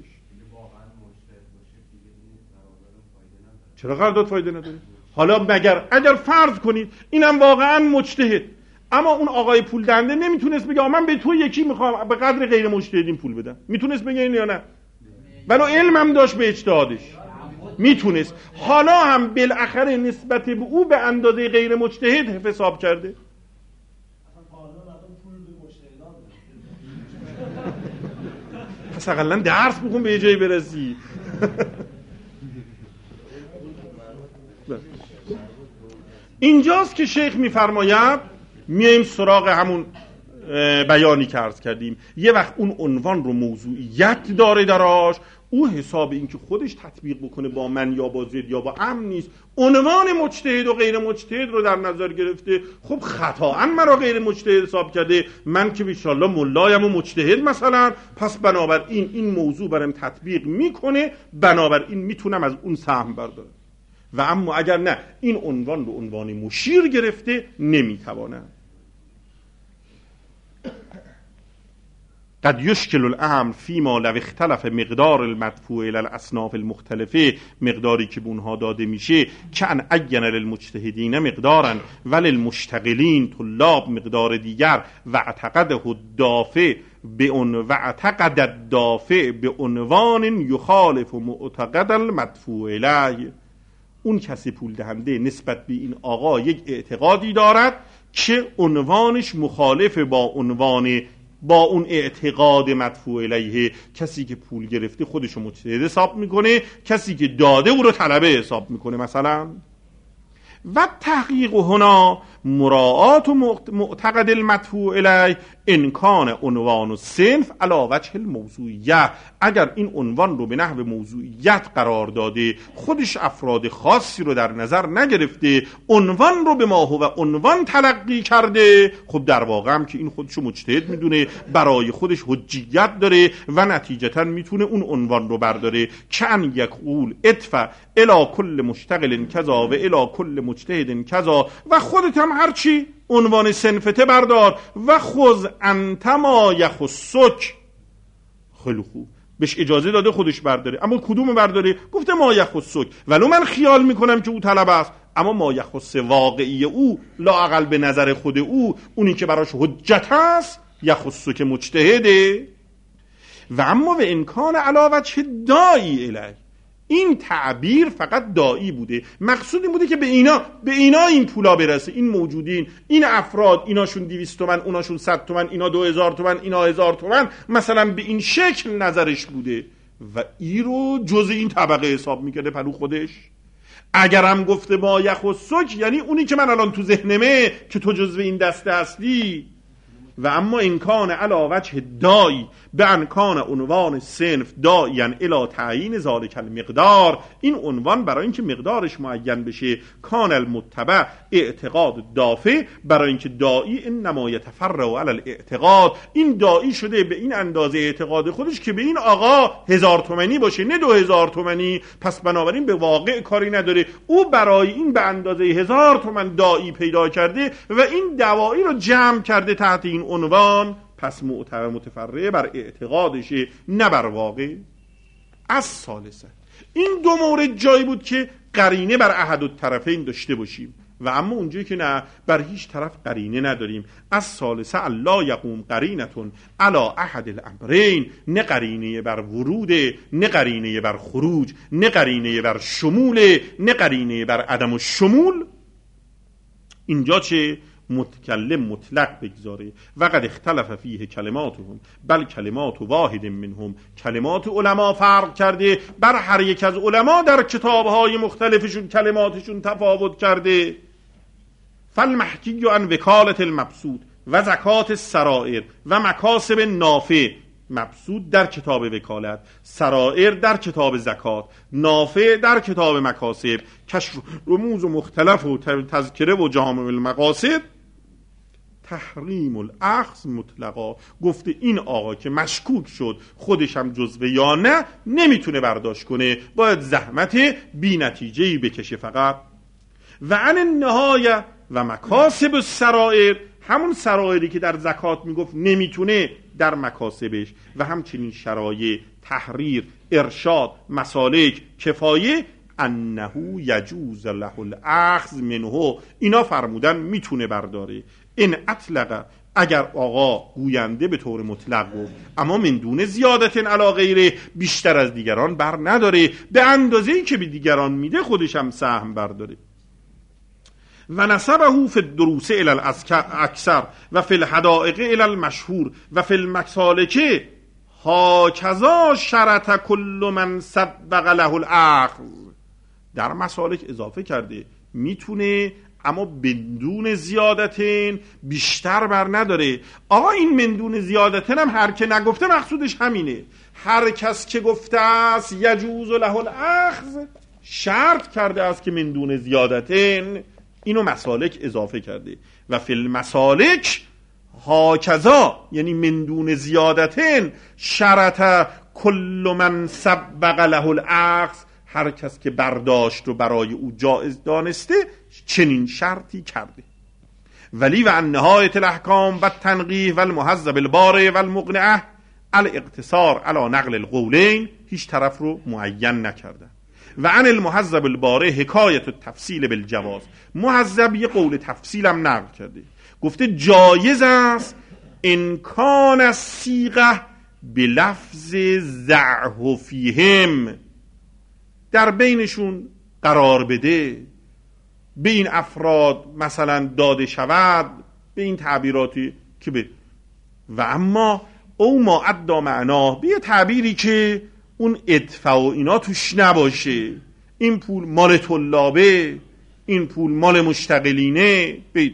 چرا قرارداد فایده نداره؟ حالا مگر اگر فرض کنید اینم واقعا مجتهد، اما اون آقای پول دهنده نمیتونست بگه من به تو یکی میخوام به قدر غیر مجتهدین پول بدم، میتونست بگه این یا نه؟ ولو علمم داشت به اجتهادش میتونست. حالا هم بالاخره نسبت به او به اندازه غیر مجتهد حساب کرده. پس اقلا درس بخون به جایی برسی. اینجاست که شیخ میفرماید میایم سراغ همون بیانی که عرض کردیم. یه وقت اون عنوان رو موضوعیت داره دراش، او حساب این که خودش تطبیق بکنه با من یا با زید یا با ام نیست، عنوان مجتهد و غیر مجتهد رو در نظر گرفته. خب خطااً مرا غیر مجتهد حساب کرده، من که انشالله ملایم و مجتهد مثلا، پس بنابراین این موضوع برام تطبیق میکنه، بنابراین میتونم از اون سهم بردارم. و اما اگر نه این عنوان رو عنوان مشیر گرفته نمیتوانم. قد یشکل الامر فیما لو اختلف مقدار المدفوع الى الاصناف المختلفه، مقداری که به اونها داده میشه، کأن عین للمجتهدین مقدارا وللمشتغلین طلاب مقدار دیگر، و اعتقده الدافع به عنوان یخالف معتقد المدفوع الیه. اون کسی پول دهنده نسبت به این آقا یک اعتقادی دارد که عنوانش مخالف با اون اعتقاد مدفوع الیه. کسی که پول گرفته خودشو مجتهد حساب میکنه، کسی که داده او رو طلبه حساب میکنه مثلا. و تحقیق هنا مراعات و معتقد المدفوع الیه امکان عنوان و صنف علی وجه الموضوعیه. اگر این عنوان رو به نحو موضوعیت قرار داده، خودش افراد خاصی رو در نظر نگرفته، عنوان رو به ما هو عنوان تلقی کرده، خب در واقع هم که این خودشو مجتهد میدونه، برای خودش حجیت داره و نتیجتا میتونه اون عنوان رو برداره. کأن یقول ادفع الی کل مشتغل کذا و الی کل مجتهد کذا، و خودت هم هرچی عنوان صنفته بردار و خذ انت ما یخصک. خیلی خوب، بهش اجازه داده خودش برداره، اما کدوم برداره؟ گفته ما یخصک، ولو من خیال میکنم که او طلبه است، اما ما یخص واقعی او لااقل به نظر خود او، اونی که براش حجت هست یخصو که مجتهده و اما و امکان علی وجه داعی الیه. این تعبیر فقط داعی بوده، مقصود این بوده که به اینا این پولا برسه، این موجودین، این افراد، ایناشون 200 تومن، اوناشون 100 تومن، اینا 2000 تومن، اینا 1000 تومن، مثلا به این شکل نظرش بوده و ای رو جز این طبقه حساب میکرده پلو خودش. اگرم گفته با یخصک یعنی اونی که من الان تو ذهنمه که تو جزو این دسته هستی. و اما امکان علی وجه داعی به امکان عنوان صنف داعیان الی تعیین ذالک المقدار، این عنوان برای اینکه مقدارش معین بشه، کان المتبع اعتقاد دافع، برای اینکه داعی انما یتفرع علی الاعتقاد، این داعی شده به این اندازه اعتقاد خودش که به این آقا 1000 تومانی باشه نه 2000 تومانی، پس بنابراین به واقع کاری نداره، او برای این به اندازه 1000 تومن داعی پیدا کرده و این دواعی رو جمع کرده تحت این عنوان، پس متفرع بر اعتقادشه نه بر واقع. از ثالثه، این دو مورد جایی بود که قرینه بر احد الطرفین داشته باشیم و اما اونجایی که نه، بر هیچ طرف قرینه نداریم. از ثالثه الا یقوم قرینتون علی احد الامرین، نه قرینه بر ورود، نه قرینه بر خروج، نه قرینه بر شمول، نه قرینه بر عدم الشمول. اینجا چه؟ متکلم مطلق بگذاره و قد اختلف فیه کلماتهم بل کلمات واحد منهم، کلمات علما فرق کرده، بر هر یک از علما در کتابهای مختلفشون کلماتشون تفاوت کرده. فالمحکی عن وکالت المبسوط و زکات السرائر و مکاسب نافع، مبسوط در کتاب وکالت، سرائر در کتاب زکات، نافع در کتاب مکاسب، کشف رموز و مختلف و تذکره و جامع المقاصد، تحریم الاخذ مطلقا. گفته این آقا که مشکوک شد خودش هم جزوه یا نه، نمیتونه برداشت کنه، باید زحمت بی نتیجه‌ای بکشه فقط. و عن النهایه و مکاسب السرائر، همون سرائری که در زکات میگفت نمیتونه در مکاسبش، و همچنین شرایع تحریر، ارشاد، مسالک، کفایه، انه یجوز له الاخذ منه، اینا فرمودن میتونه برداره. این اطلق، اگر آقا گوینده به طور مطلق گفت اما من دون زیادت علی غیره، بیشتر از دیگران بر نداره، به اندازه‌ای که به دیگران میده خودش هم سهم برداره. و نسبه فی الدروس الی الاکثر و فی الحدائق الی المشهور و فی المسالک هاکذا شرط کل من سبق له الاخذ. در مسالک اضافه کرده میتونه اما بدون زیادتین، بیشتر بر نداره. آقا این بدون زیادتین هم هر که نگفته مقصودش همینه، هر کس که گفته است یجوز له الاخذ شرط کرده است که بدون زیادتین، اینو مسالک اضافه کرده. و فی المسالک هاکذا یعنی بدون زیادتین شرط کل من سبق له الاخذ، هر کس که برداشت و برای او جائز دانسته چنین شرطی کرده. ولی و عن نهایت الاحکام و التنقیح و المهذب البارع و المقنعه الاقتصار علی نقل القولین، هیچ طرف رو معین نکرده. و عن المهذب البارع حکایت التفصیل بالجواز، مهذب یه قول تفصیل هم نقل کرده، گفته جایز است امکان الصیغه بلفظ ضعه فیهم، در بینشون قرار بده، به این افراد مثلا داده شود به این تعبیراتی که به. و اما او ما ادى معناه، به یه تعبیری که اون ادفع و اینا توش نباشه، این پول مال طلابه، این پول مال مشتغلینه، بید.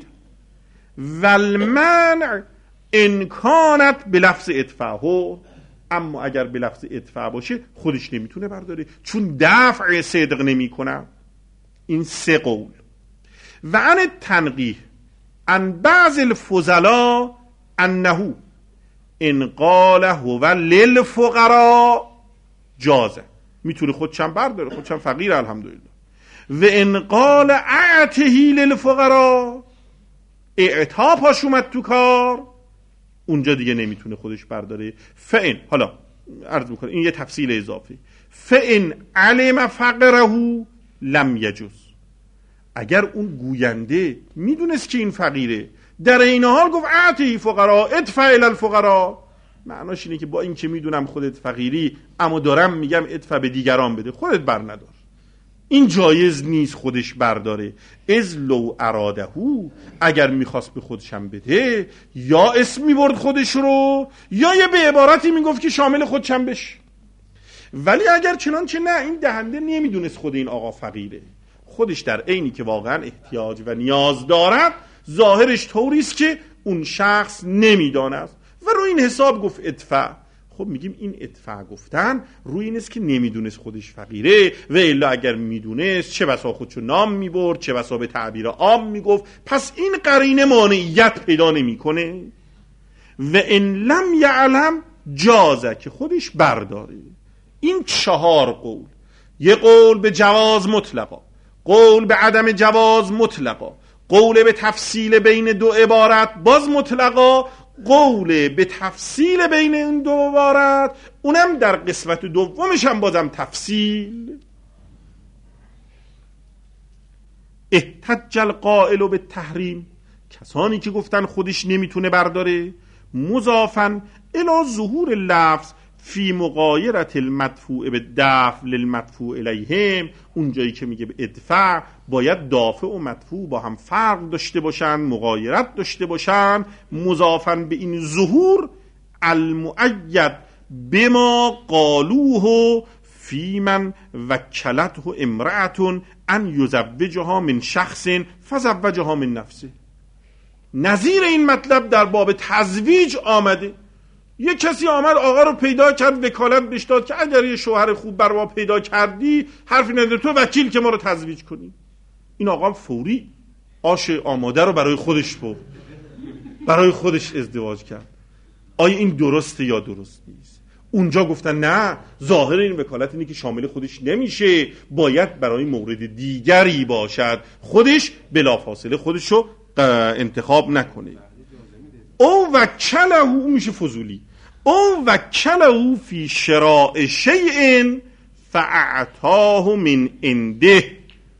والمنع انکانت به لفظ ادفعه، اما اگر به لفظ ادفع باشه خودش نمیتونه برداره، چون دفع صدق نمی کنه. این سه قول. و عن التنقیح عن بعض الفضلاء انه ان قال هو للفقراء جازه، میتونه خودشم برداره، خودشم فقیر الحمدلله. و ان قال اعطهی للفقراء، اعطا پاش اومد تو کار، اونجا دیگه نمیتونه خودش برداره. فان، حالا عرض میکنه این یه تفصیل اضافی، فان علم فقره لم یجوز، اگر اون گوینده میدونست که این فقیره، در این حال گفت اعطی فقرا ادفع الی الفقرا. معناش اینه که با این که میدونم خودت فقیری، اما دارم میگم ادفع به دیگران بده، خودت بر ندار. این جایز نیست خودش برداره. از لو ارادهو، اگر میخواست به خودشم بده، یا اسم میبرد خودش رو، یا یه به عبارتی میگفت که شامل خودشم بشه. ولی اگر چنانچه نه، این دهنده نمیدونست خود این آقا فقیره، خودش در عینی که واقعا احتیاج و نیاز دارد، ظاهرش طوریست که اون شخص نمیداند و روی این حساب گفت ادفع. خب میگیم این ادفع گفتن روی این است که نمیدونست خودش فقیره، و الا اگر میدونست چه بسا خودشو نام میبرد، چه بسا به تعبیر عام میگفت. پس این قرینه مانعیت پیدا نمیکنه. و ان لم یعلم جازه، که خودش برداره. این 4 قول، یه قول به جواز مطلقا، قول به عدم جواز مطلقا، قول به تفصیل بین 2 عبارت باز مطلقا، قول به تفصیل بین این 2 عبارت اونم در قسمت دومش هم بازم تفصیل. احتج القائل به تحریم، کسانی که گفتن خودش نمیتونه برداره، مضافن الی ظهور اللفظ فی مغایرت المدفوع به دفع للمدفوع الیهم. اون جایی که میگه به ادفع، باید دافع و مدفوع با هم فرق داشته باشن، مغایرت داشته باشن. مضافن به این ظهور المؤید بما قالوه فی من وکلته امرأة ان یزوجها من شخص فزوجها من نفسه. نظیر این مطلب در باب تزویج آمده. یه کسی آمد آقا رو پیدا کرد، وکالت بهش داد که اگر یه شوهر خوب بر ما پیدا کردی، حرفی نداره، تو وکیل که ما رو تزویج کنی. این آقا فوری آش آماده رو برای خودش برد، برای خودش ازدواج کرد. آیا این درسته یا درست نیست؟ اونجا گفتن نه، ظاهر این وکالت اینه که شامل خودش نمیشه، باید برای مورد دیگری باشد، خودش بلافاصله خودش رو انتخاب نکنه. او وکله، میشه فضولی، او وکله فی شراء شیء فاعطاه من عنده،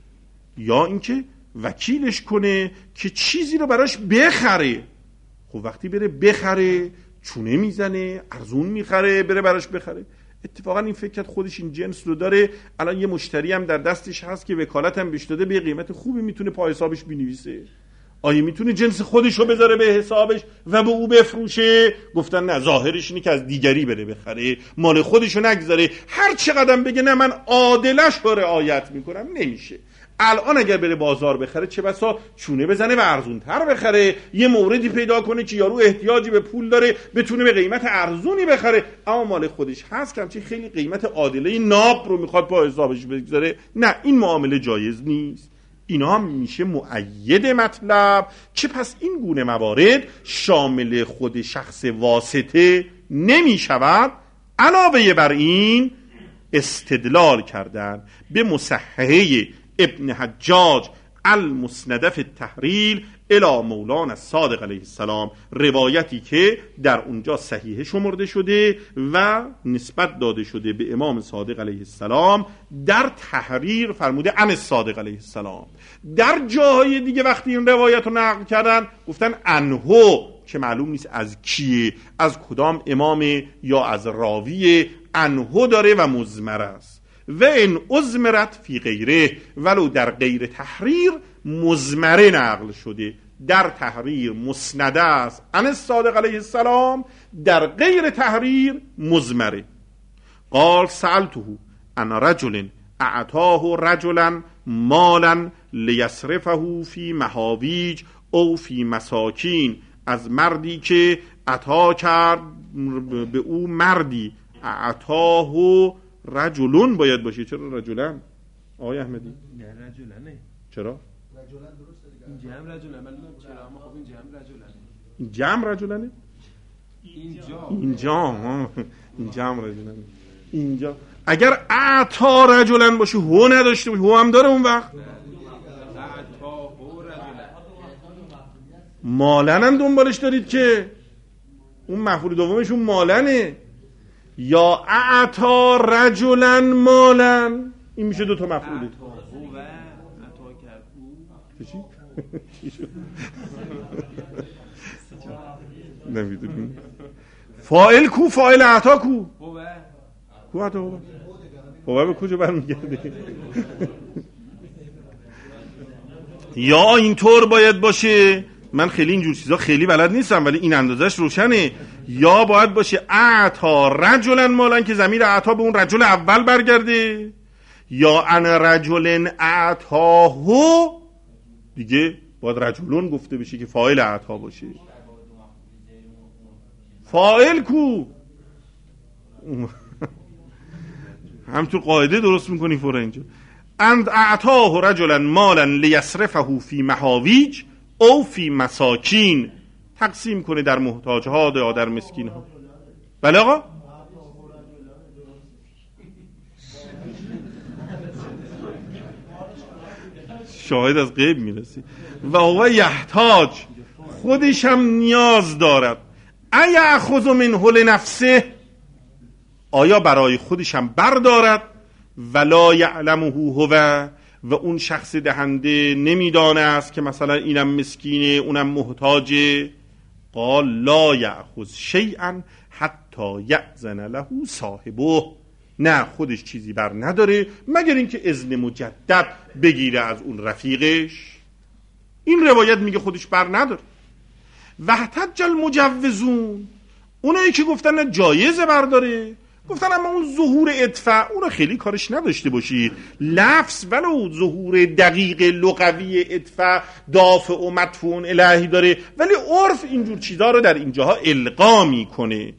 یا اینکه وکیلش کنه که چیزی رو براش بخره. خب وقتی بره بخره، چونه میزنه، ارزون میخره، بره براش بخره. اتفاقا این فکر کرد خودش این جنس رو داره، الان یه مشتری هم در دستش هست که وکالت هم بهش داده، به قیمت خوبی میتونه پای حسابش بنویسه. آیا میتونه جنس خودش رو بذاره به حسابش و به او بفروشه؟ گفتن نه، ظاهرش اینه که از دیگری بره بخره، مال خودش رو نگذاره. هر چقدر بگه نه من عادلش رو رعایت میکنم، نمیشه. الان اگر بره بازار بخره، چه بسا چونه بزنه و ارزونتر بخره، یه موردی پیدا کنه که یارو احتیاجی به پول داره، بتونه به قیمت ارزونی بخره، اما مال خودش هست که همچین خیلی قیمت عادله ناب رو میخواد پای حسابش بگذاره. نه، این معامله جایز نیست. اینا هم میشه مؤید مطلب که پس این گونه موارد شامل خود شخص واسطه نمیشود. علاوه بر این استدلال کردن به مصححه ابن حجاج المسنده فی التحریل الی مولانا الصادق علیه السلام، روایتی که در اونجا صحیحه شمرده شده و نسبت داده شده به امام صادق علیه السلام. در تحریر فرموده عن الصادق علیه السلام. در جاهای دیگه وقتی این روایت رو نقل کردن، گفتن انهو، که معلوم نیست از کیه، از کدام امام یا از راوی. انهو داره و مضمر است. و ان ازمرت فی غیره، ولو در غیر تحریر مضمره نقل شده. در تحریر مسنده است عن الصادق علیه السلام، در غیر تحریر مضمره. قال سألته عن رجل اعطاه رجلا مالا لیصرفه فی محاویج او فی مساکین، از مردی که عطا کرد به او مردی، اعطاه رجلون باید باشه. چرا رجلن آقای احمدی؟ نه رجلنه. چرا؟ رجلن درسته دیگه. این جمع رجلن، ولی چرا؟ اما خب این جمع رجلنه. این جمع رجلنه؟ اینجا این جمع رجلنه. اینجا اگر اعطا رجلن باشه، هو نداشته باشه، هو هم داره اون وقت. اعطا هو رجلن. مالن هم دنبالش دارید که اون مفعول دومش اون مالنه. یا اعطا رجلا مالن، این میشه 2 تا مفعوله. عطا هو و عطا کرد او. چی؟ نمیدونیم فاعل کو، فاعل عطا کو، کو عطا هو به کجا برمیگرده؟ یا اینطور باید باشه، من خیلی اینجور چیزا خیلی بلد نیستم ولی این اندازش روشنه، یا باید باشه اعطا رجلا مالا که ضمیر اعطا به اون رجل اول برگرده، یا ان رجل اعطاهو دیگه باید رجلون گفته بشه که فاعل اعطا باشه. فاعل کو؟ همطور قاعده درست میکنی فورا اینجا. اند اعطاه رجلا مالا لیصرفه فی محاویج او فی مساکین، تقسیم کنه در محتاج ها یا در مسکین ها. بله آقا؟ شاهد از غیب میرسی. و هو یحتاج، خودش هم نیاز دارد. ایأخذ منه لنفسه، آیا برای خودش هم بردارد؟ ولا یعلمه هو، و اون شخص دهنده نمیدانه است که مثلا اینم مسکینه اونم محتاجه. قال لا یأخذ شیئا حتی یأذن له صاحبه، نه خودش چیزی بر نداره مگر اینکه اذن مجدد بگیره از اون رفیقش. این روایت میگه خودش بر نداره. واحتج المجوزون، اونایی که گفتن جایزه برداره، گفتن اما اون ظهور ادفع اون خیلی کارش نداشته باشید، لفظ ولو ظهور دقیق لغوی ادفع دافع و مدفوع الهی داره ولی عرف اینجور چیزا رو در اینجاها القا میکنه.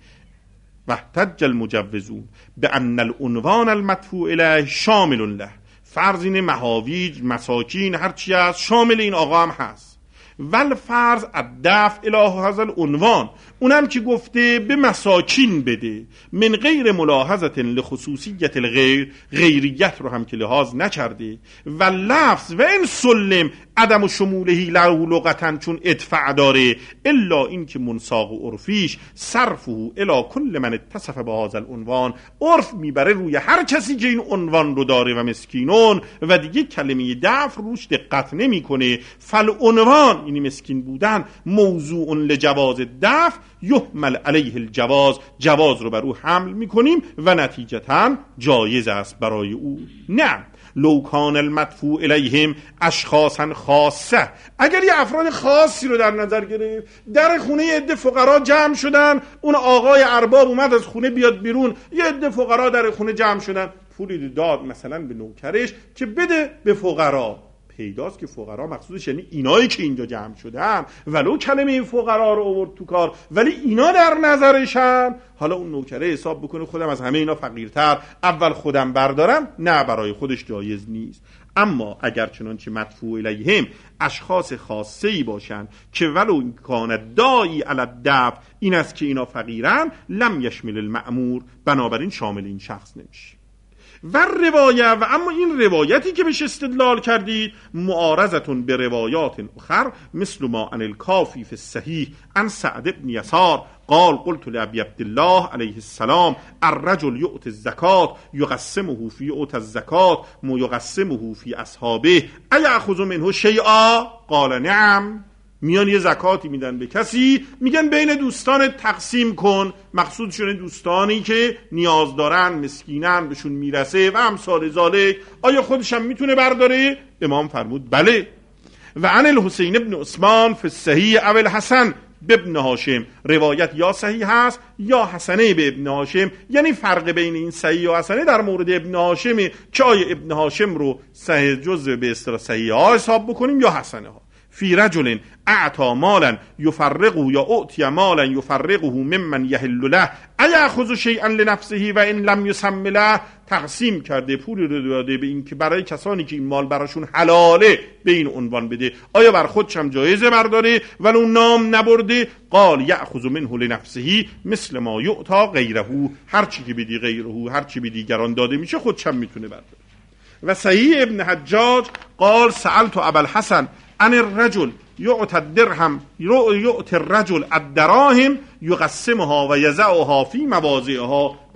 واحتج المجوزون بان العنوان المدفوع الیه شامل له، فرضین محاویج مساکین هرچی هست شامل این آقا هم هست. ول فرض الدفع الی هذا العنوان، اونم که گفته به مساکین بده، من غیر ملاحظه لخصوصیت الغیر، غیریت رو هم که لحاظ نکرده. و لفظ و این سلم عدم شمولهی له لغتا، چون ادفع داره، الا این که منساق و عرفیش صرفه الی کل من اتصف به هذا العنوان، عرف میبره روی هر کسی که این عنوان رو داره و مسکینون، و دیگه کلمه دفع روش دقت نمیکنه. فالعنوان، یعنی مسکین بودن، موضوع لجواز دفع یحمل علیه الجواز، جواز رو بر او حمل میکنیم و نتیجتاً جایز است برای او. نه لو کان المدفوع الیهم اشخاصا خاصه، اگر یه افراد خاصی رو در نظر گرفت، در خونه عده فقرا جمع شدن، اون آقای ارباب اومد از خونه بیاد بیرون، یه عده فقرا در خونه جمع شدن، پولی داد مثلا به نوکرش که بده به فقرا، پیداست که فقرا مقصودش یعنی اینایی که اینجا جمع شدن، ولو کلمه این فقرا رو آورد تو کار ولی اینا در نظرشن، حالا اون نوکره حساب بکنه خودم از همه اینا فقیرتر، اول خودم بردارم، نه برای خودش جایز نیست. اما اگر چنانچه مدفوع الیهم اشخاص خاصه‌ای باشن که ولو کان داعی علی الدفع این است که اینا فقیرن، لم یشمل المأمور، بنابراین شامل این شخص نمیشه. و روایه، و اما این روایتی که بهش استدلال کردید معارضتون به روایات اخر مثل ما عن الکافی فی الصحیح عن سعد بن یسار قال قلت لابی عبدالله علیه السلام الرجل یؤت الزکات یقسمه فی یؤت الزکات یقسمه فی اصحابه ایأخذ منه شیئا قال نعم. میان یه زکاتی میدن به کسی، میگن بین دوستان تقسیم کن، مقصودشونه دوستانی که نیاز دارن، مسکینن، بهشون میرسه و امثال ذالک. آیا خودش هم میتونه برداره؟ امام فرمود بله. و عن الحسین ابن عثمان فی الصحیح او الحسن بابن هاشم، روایت یا صحیح هست یا حسنه به ابن هاشم، یعنی فرق بین این صحیح و حسنه در مورد ابن هاشمه که آیا ابن هاشم رو صحیح جزء به اصطلاح صحیح ها حساب بکنیم یا حسنه ها. فی رجل اعطا مالا یفرقه یا اعطی مالا یفرقه ممن یحل له ایأخذ شیئا لنفسه و ان لم یسم له، تقسیم کرده پولی رو داده به این که برای کسانی که این مال براشون حلاله به این عنوان بده، آیا بر خودش هم جایزه برداره ولو نام نبرده؟ قال یأخذ منه لنفسه مثل ما یعطا غیره، هر چی که بدی غیره، هر چی به دیگران داده میشه خودش هم میتونه برداره. و صحیح ابن حجاج قال سألت ابا الحسن عن الرجل یعطی الدرهم یعطی الرجل الدراهم یقسمها و یضعها فی مواضعها،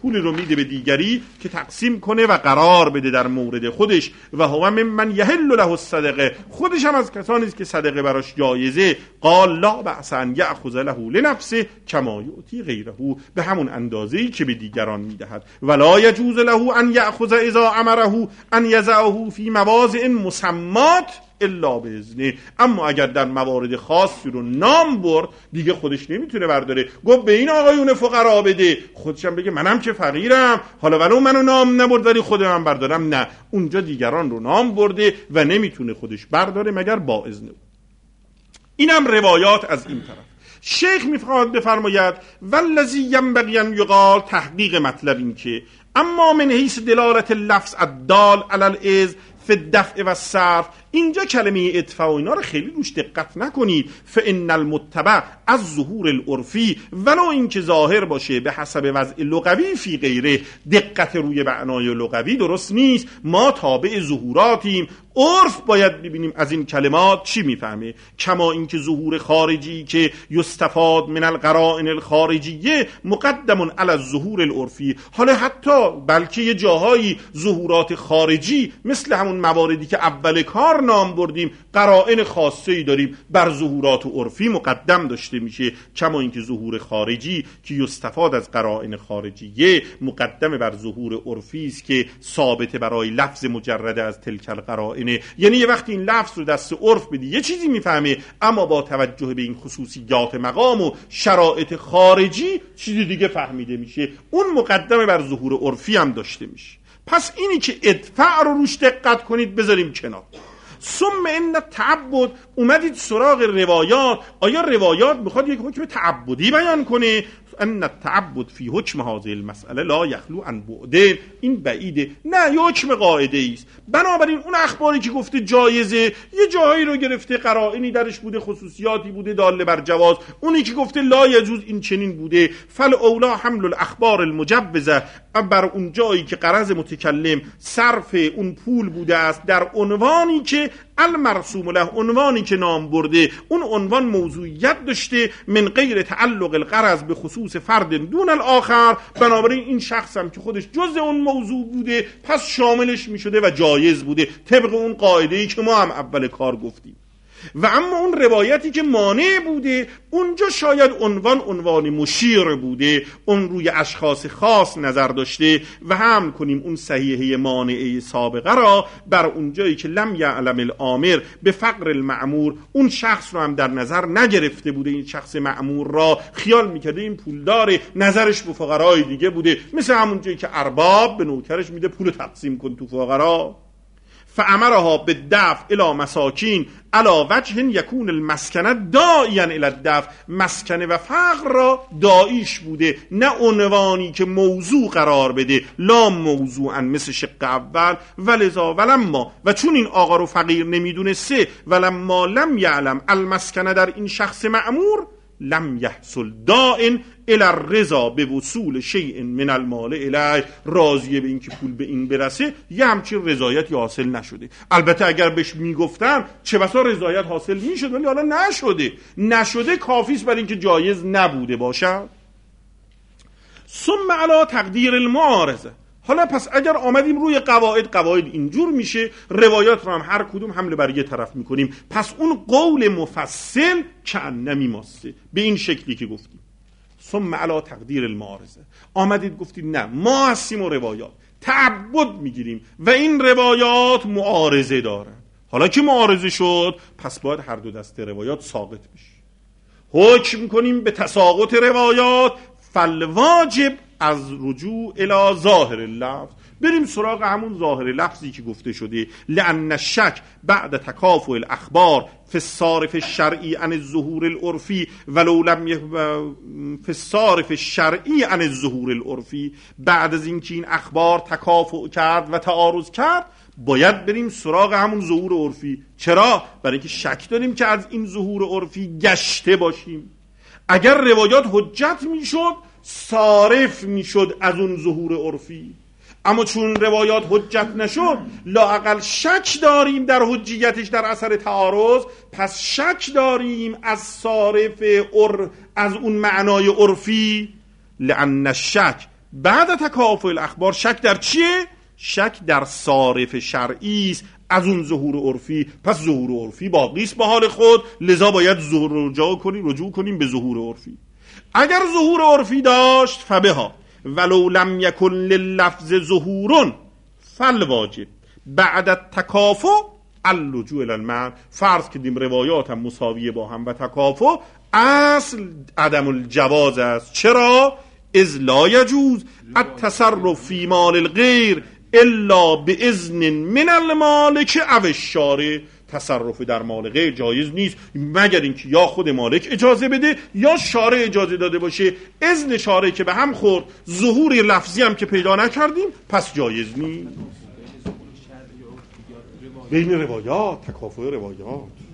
پولی رو میده به دیگری که تقسیم کنه و قرار بده در مورد خودش. و هو ممن یحل له الصدقه، خودش هم از کسانی است که صدقه براش جایزه. قال لا بأس ان یأخذ له لنفسه کما یؤتی غیره، به همون اندازه‌ای که به دیگران میدهد. ولا یجوز له ان یأخذ اذا امره ان یضعه فی مواضع مسمات الا باذنه، اما اگر در موارد خاصی رو نام برد دیگه خودش نمیتونه برداره. گفت به این آقایون فقرا بده، خودش هم بگه منم که فقیرم، حالا ولو منو نام نبرد ولی خودم هم بردارم، نه، اونجا دیگران رو نام برده و نمیتونه خودش برداره مگر با اذن او. اینم روایات از این طرف. شیخ میخواد بفرماید والذی ینبغی ان یقال، تحقیق مطلب این که اما من حیث دلالت اللفظ الدال علی الاذن فی الدفع و الصرف، اینجا کلمه ادفع و اینا رو خیلی روش دقت نکنید. فان المتبع از ظهور العرفی، ولو اینکه ظاهر باشه به حسب وضع لغوی فی غیره، دقت روی معنای لغوی درست نیست. ما تابع ظهوراتیم، عرف باید ببینیم از این کلمات چی میفهمه. کما اینکه ظهور خارجی که یستفاد من القرائن الخارجیه مقدم علی الظهور العرفی، حالا حتی بلکه یه جاهایی ظهورات خارجی مثل همون مواردی که اول کار نام بردیم قرائن خاصه‌ای داریم بر ظهورات عرفی مقدم داشته میشه. کما اینکه ظهور خارجی که یستفاد از قرائن خارجیه مقدم بر ظهور عرفی است که ثابت برای لفظ مجرد از تلک القرائن، یعنی یه وقتی این لفظ رو دست عرف بدی یه چیزی میفهمه، اما با توجه به این خصوصیات مقام و شرایط خارجی چیزی دیگه فهمیده میشه، اون مقدم بر ظهور عرفی هم داشته میشه. پس اینی که ادفع رو روش دقت کنید بذاریم کنار. ثم ان تعبد، اومدید سراغ روایات. آیا روایات میخواد یک حکم تعبدی بیان کنه؟ ان التعبد فی حکم هذه المسئله لا یخلو عن بعدین، این بعیده، نه، یه حکم قاعده است. بنابراین اون اخباری که گفته جایزه یه جایی رو گرفته، قرائنی درش بوده، خصوصیاتی بوده داله بر جواز. اونی که گفته لا یجوز این چنین بوده. فل اولا حمل الاخبار المجوزه، بر اون جایی که غرض متکلم صرف اون پول بوده است در عنوانی که المرسوم له، عنوانی که نام برده اون عنوان موضوعیت داشته، من غیر تعلق الغرض به خصوص فرد دون الاخر، بنابراین این شخص هم که خودش جزء اون موضوع بوده پس شاملش می شده و جایز بوده طبق اون قاعده‌ای که ما هم اول کار گفتیم. و اما اون روایتی که مانع بوده اونجا شاید عنوان مشیر بوده، اون روی اشخاص خاص نظر داشته و حمل کنیم اون صحیحه مانعه سابقه را بر اونجایی که لم یعلم الامر به فقر المأمور، اون شخص رو هم در نظر نگرفته بوده، این شخص مأمور را خیال میکرده این پولدار، نظرش به فقرای دیگه بوده، مثل همون جایی که ارباب به نوکرش میده پول تقسیم کن تو فقرا. فامرها بالدفع الی مساکین علی وجه یکون المسکنه داعیا الی الدفع، مسکنه و فقر را داعیش بوده، نه عنوانی که موضوع قرار بده، لا موضوعا مثل شق اول. ولذا ولما، و چون این آقا رو فقیر نمیدونسته، ولما لم یعلم المسکنه در این شخص مأمور، لم یحصل دائن الی الرضا به وصول شیء من المال الیه، راضیه به این که پول به این برسه، یه همچین رضایتی حاصل نشده. البته اگر بهش میگفتن چه بسا رضایت حاصل میشد، ولی حالا نشده کافیست برای اینکه جایز نبوده باشد. ثم علی تقدیر المعارضه، حالا پس اگر آمدیم روی قواعد اینجور میشه، روایات رو هم هر کدوم حمله بر یه طرف میکنیم، پس اون قول مفصل کأنمی ماسته به این شکلی که گفتیم. ثم علی تقدیر المعارضه، آمدید گفتید نه ما هستیم و روایات تعبد میگیریم و این روایات معارضه دارن. حالا که معارضه شد پس باید هر دو دسته روایات ساقط بشه. حکم کنیم به تساقط روایات، فالواجب از رجوع الی ظاهر اللفظ، بریم سراغ همون ظاهر لفظی که گفته شده. لأن الشک بعد تکافؤ الاخبار فی الصارف الشرعی عن الظهور العرفی ولو لم فی الصارف الشرعی عن الظهور العرفی، بعد از اینکه این اخبار تکافؤ کرد و تعارض کرد باید بریم سراغ همون ظهور عرفی. چرا؟ برای اینکه شک داریم که از این ظهور عرفی گشته باشیم. اگر روایات حجت میشد صارف میشد از اون ظهور عرفی، اما چون روایات حجت نشد لااقل شک داریم در حجیتش در اثر تعارض، پس شک داریم از صارف از اون معنای عرفی. لأن الشک بعد تکافؤ الاخبار شک در چیه؟ شک در صارف شرعی است از اون ظهور عرفی. پس ظهور عرفی باقی است به حال خود، لذا باید رجوع کنیم به ظهور عرفی. اگر ظهور عرفی داشت فبها ولو لم یکن لللفظ ظهور فالواجب بعد التکافؤ اللجوء الی المعنى. فرض کردیم روایات هم مساویه با هم و تکافؤ، اصل عدم الجواز است. چرا؟ اذ لا یجوز التصرف فی مال الغیر الا باذن من المالک او الشارع. تصرف در مال غیر جایز نیست مگر اینکه یا خود مالک اجازه بده یا شارع اجازه داده باشه. اذن شارع که به هم خورد، ظهور لفظی هم که پیدا نکردیم، پس جایز نیست. بین روایات، تکافؤ روایات.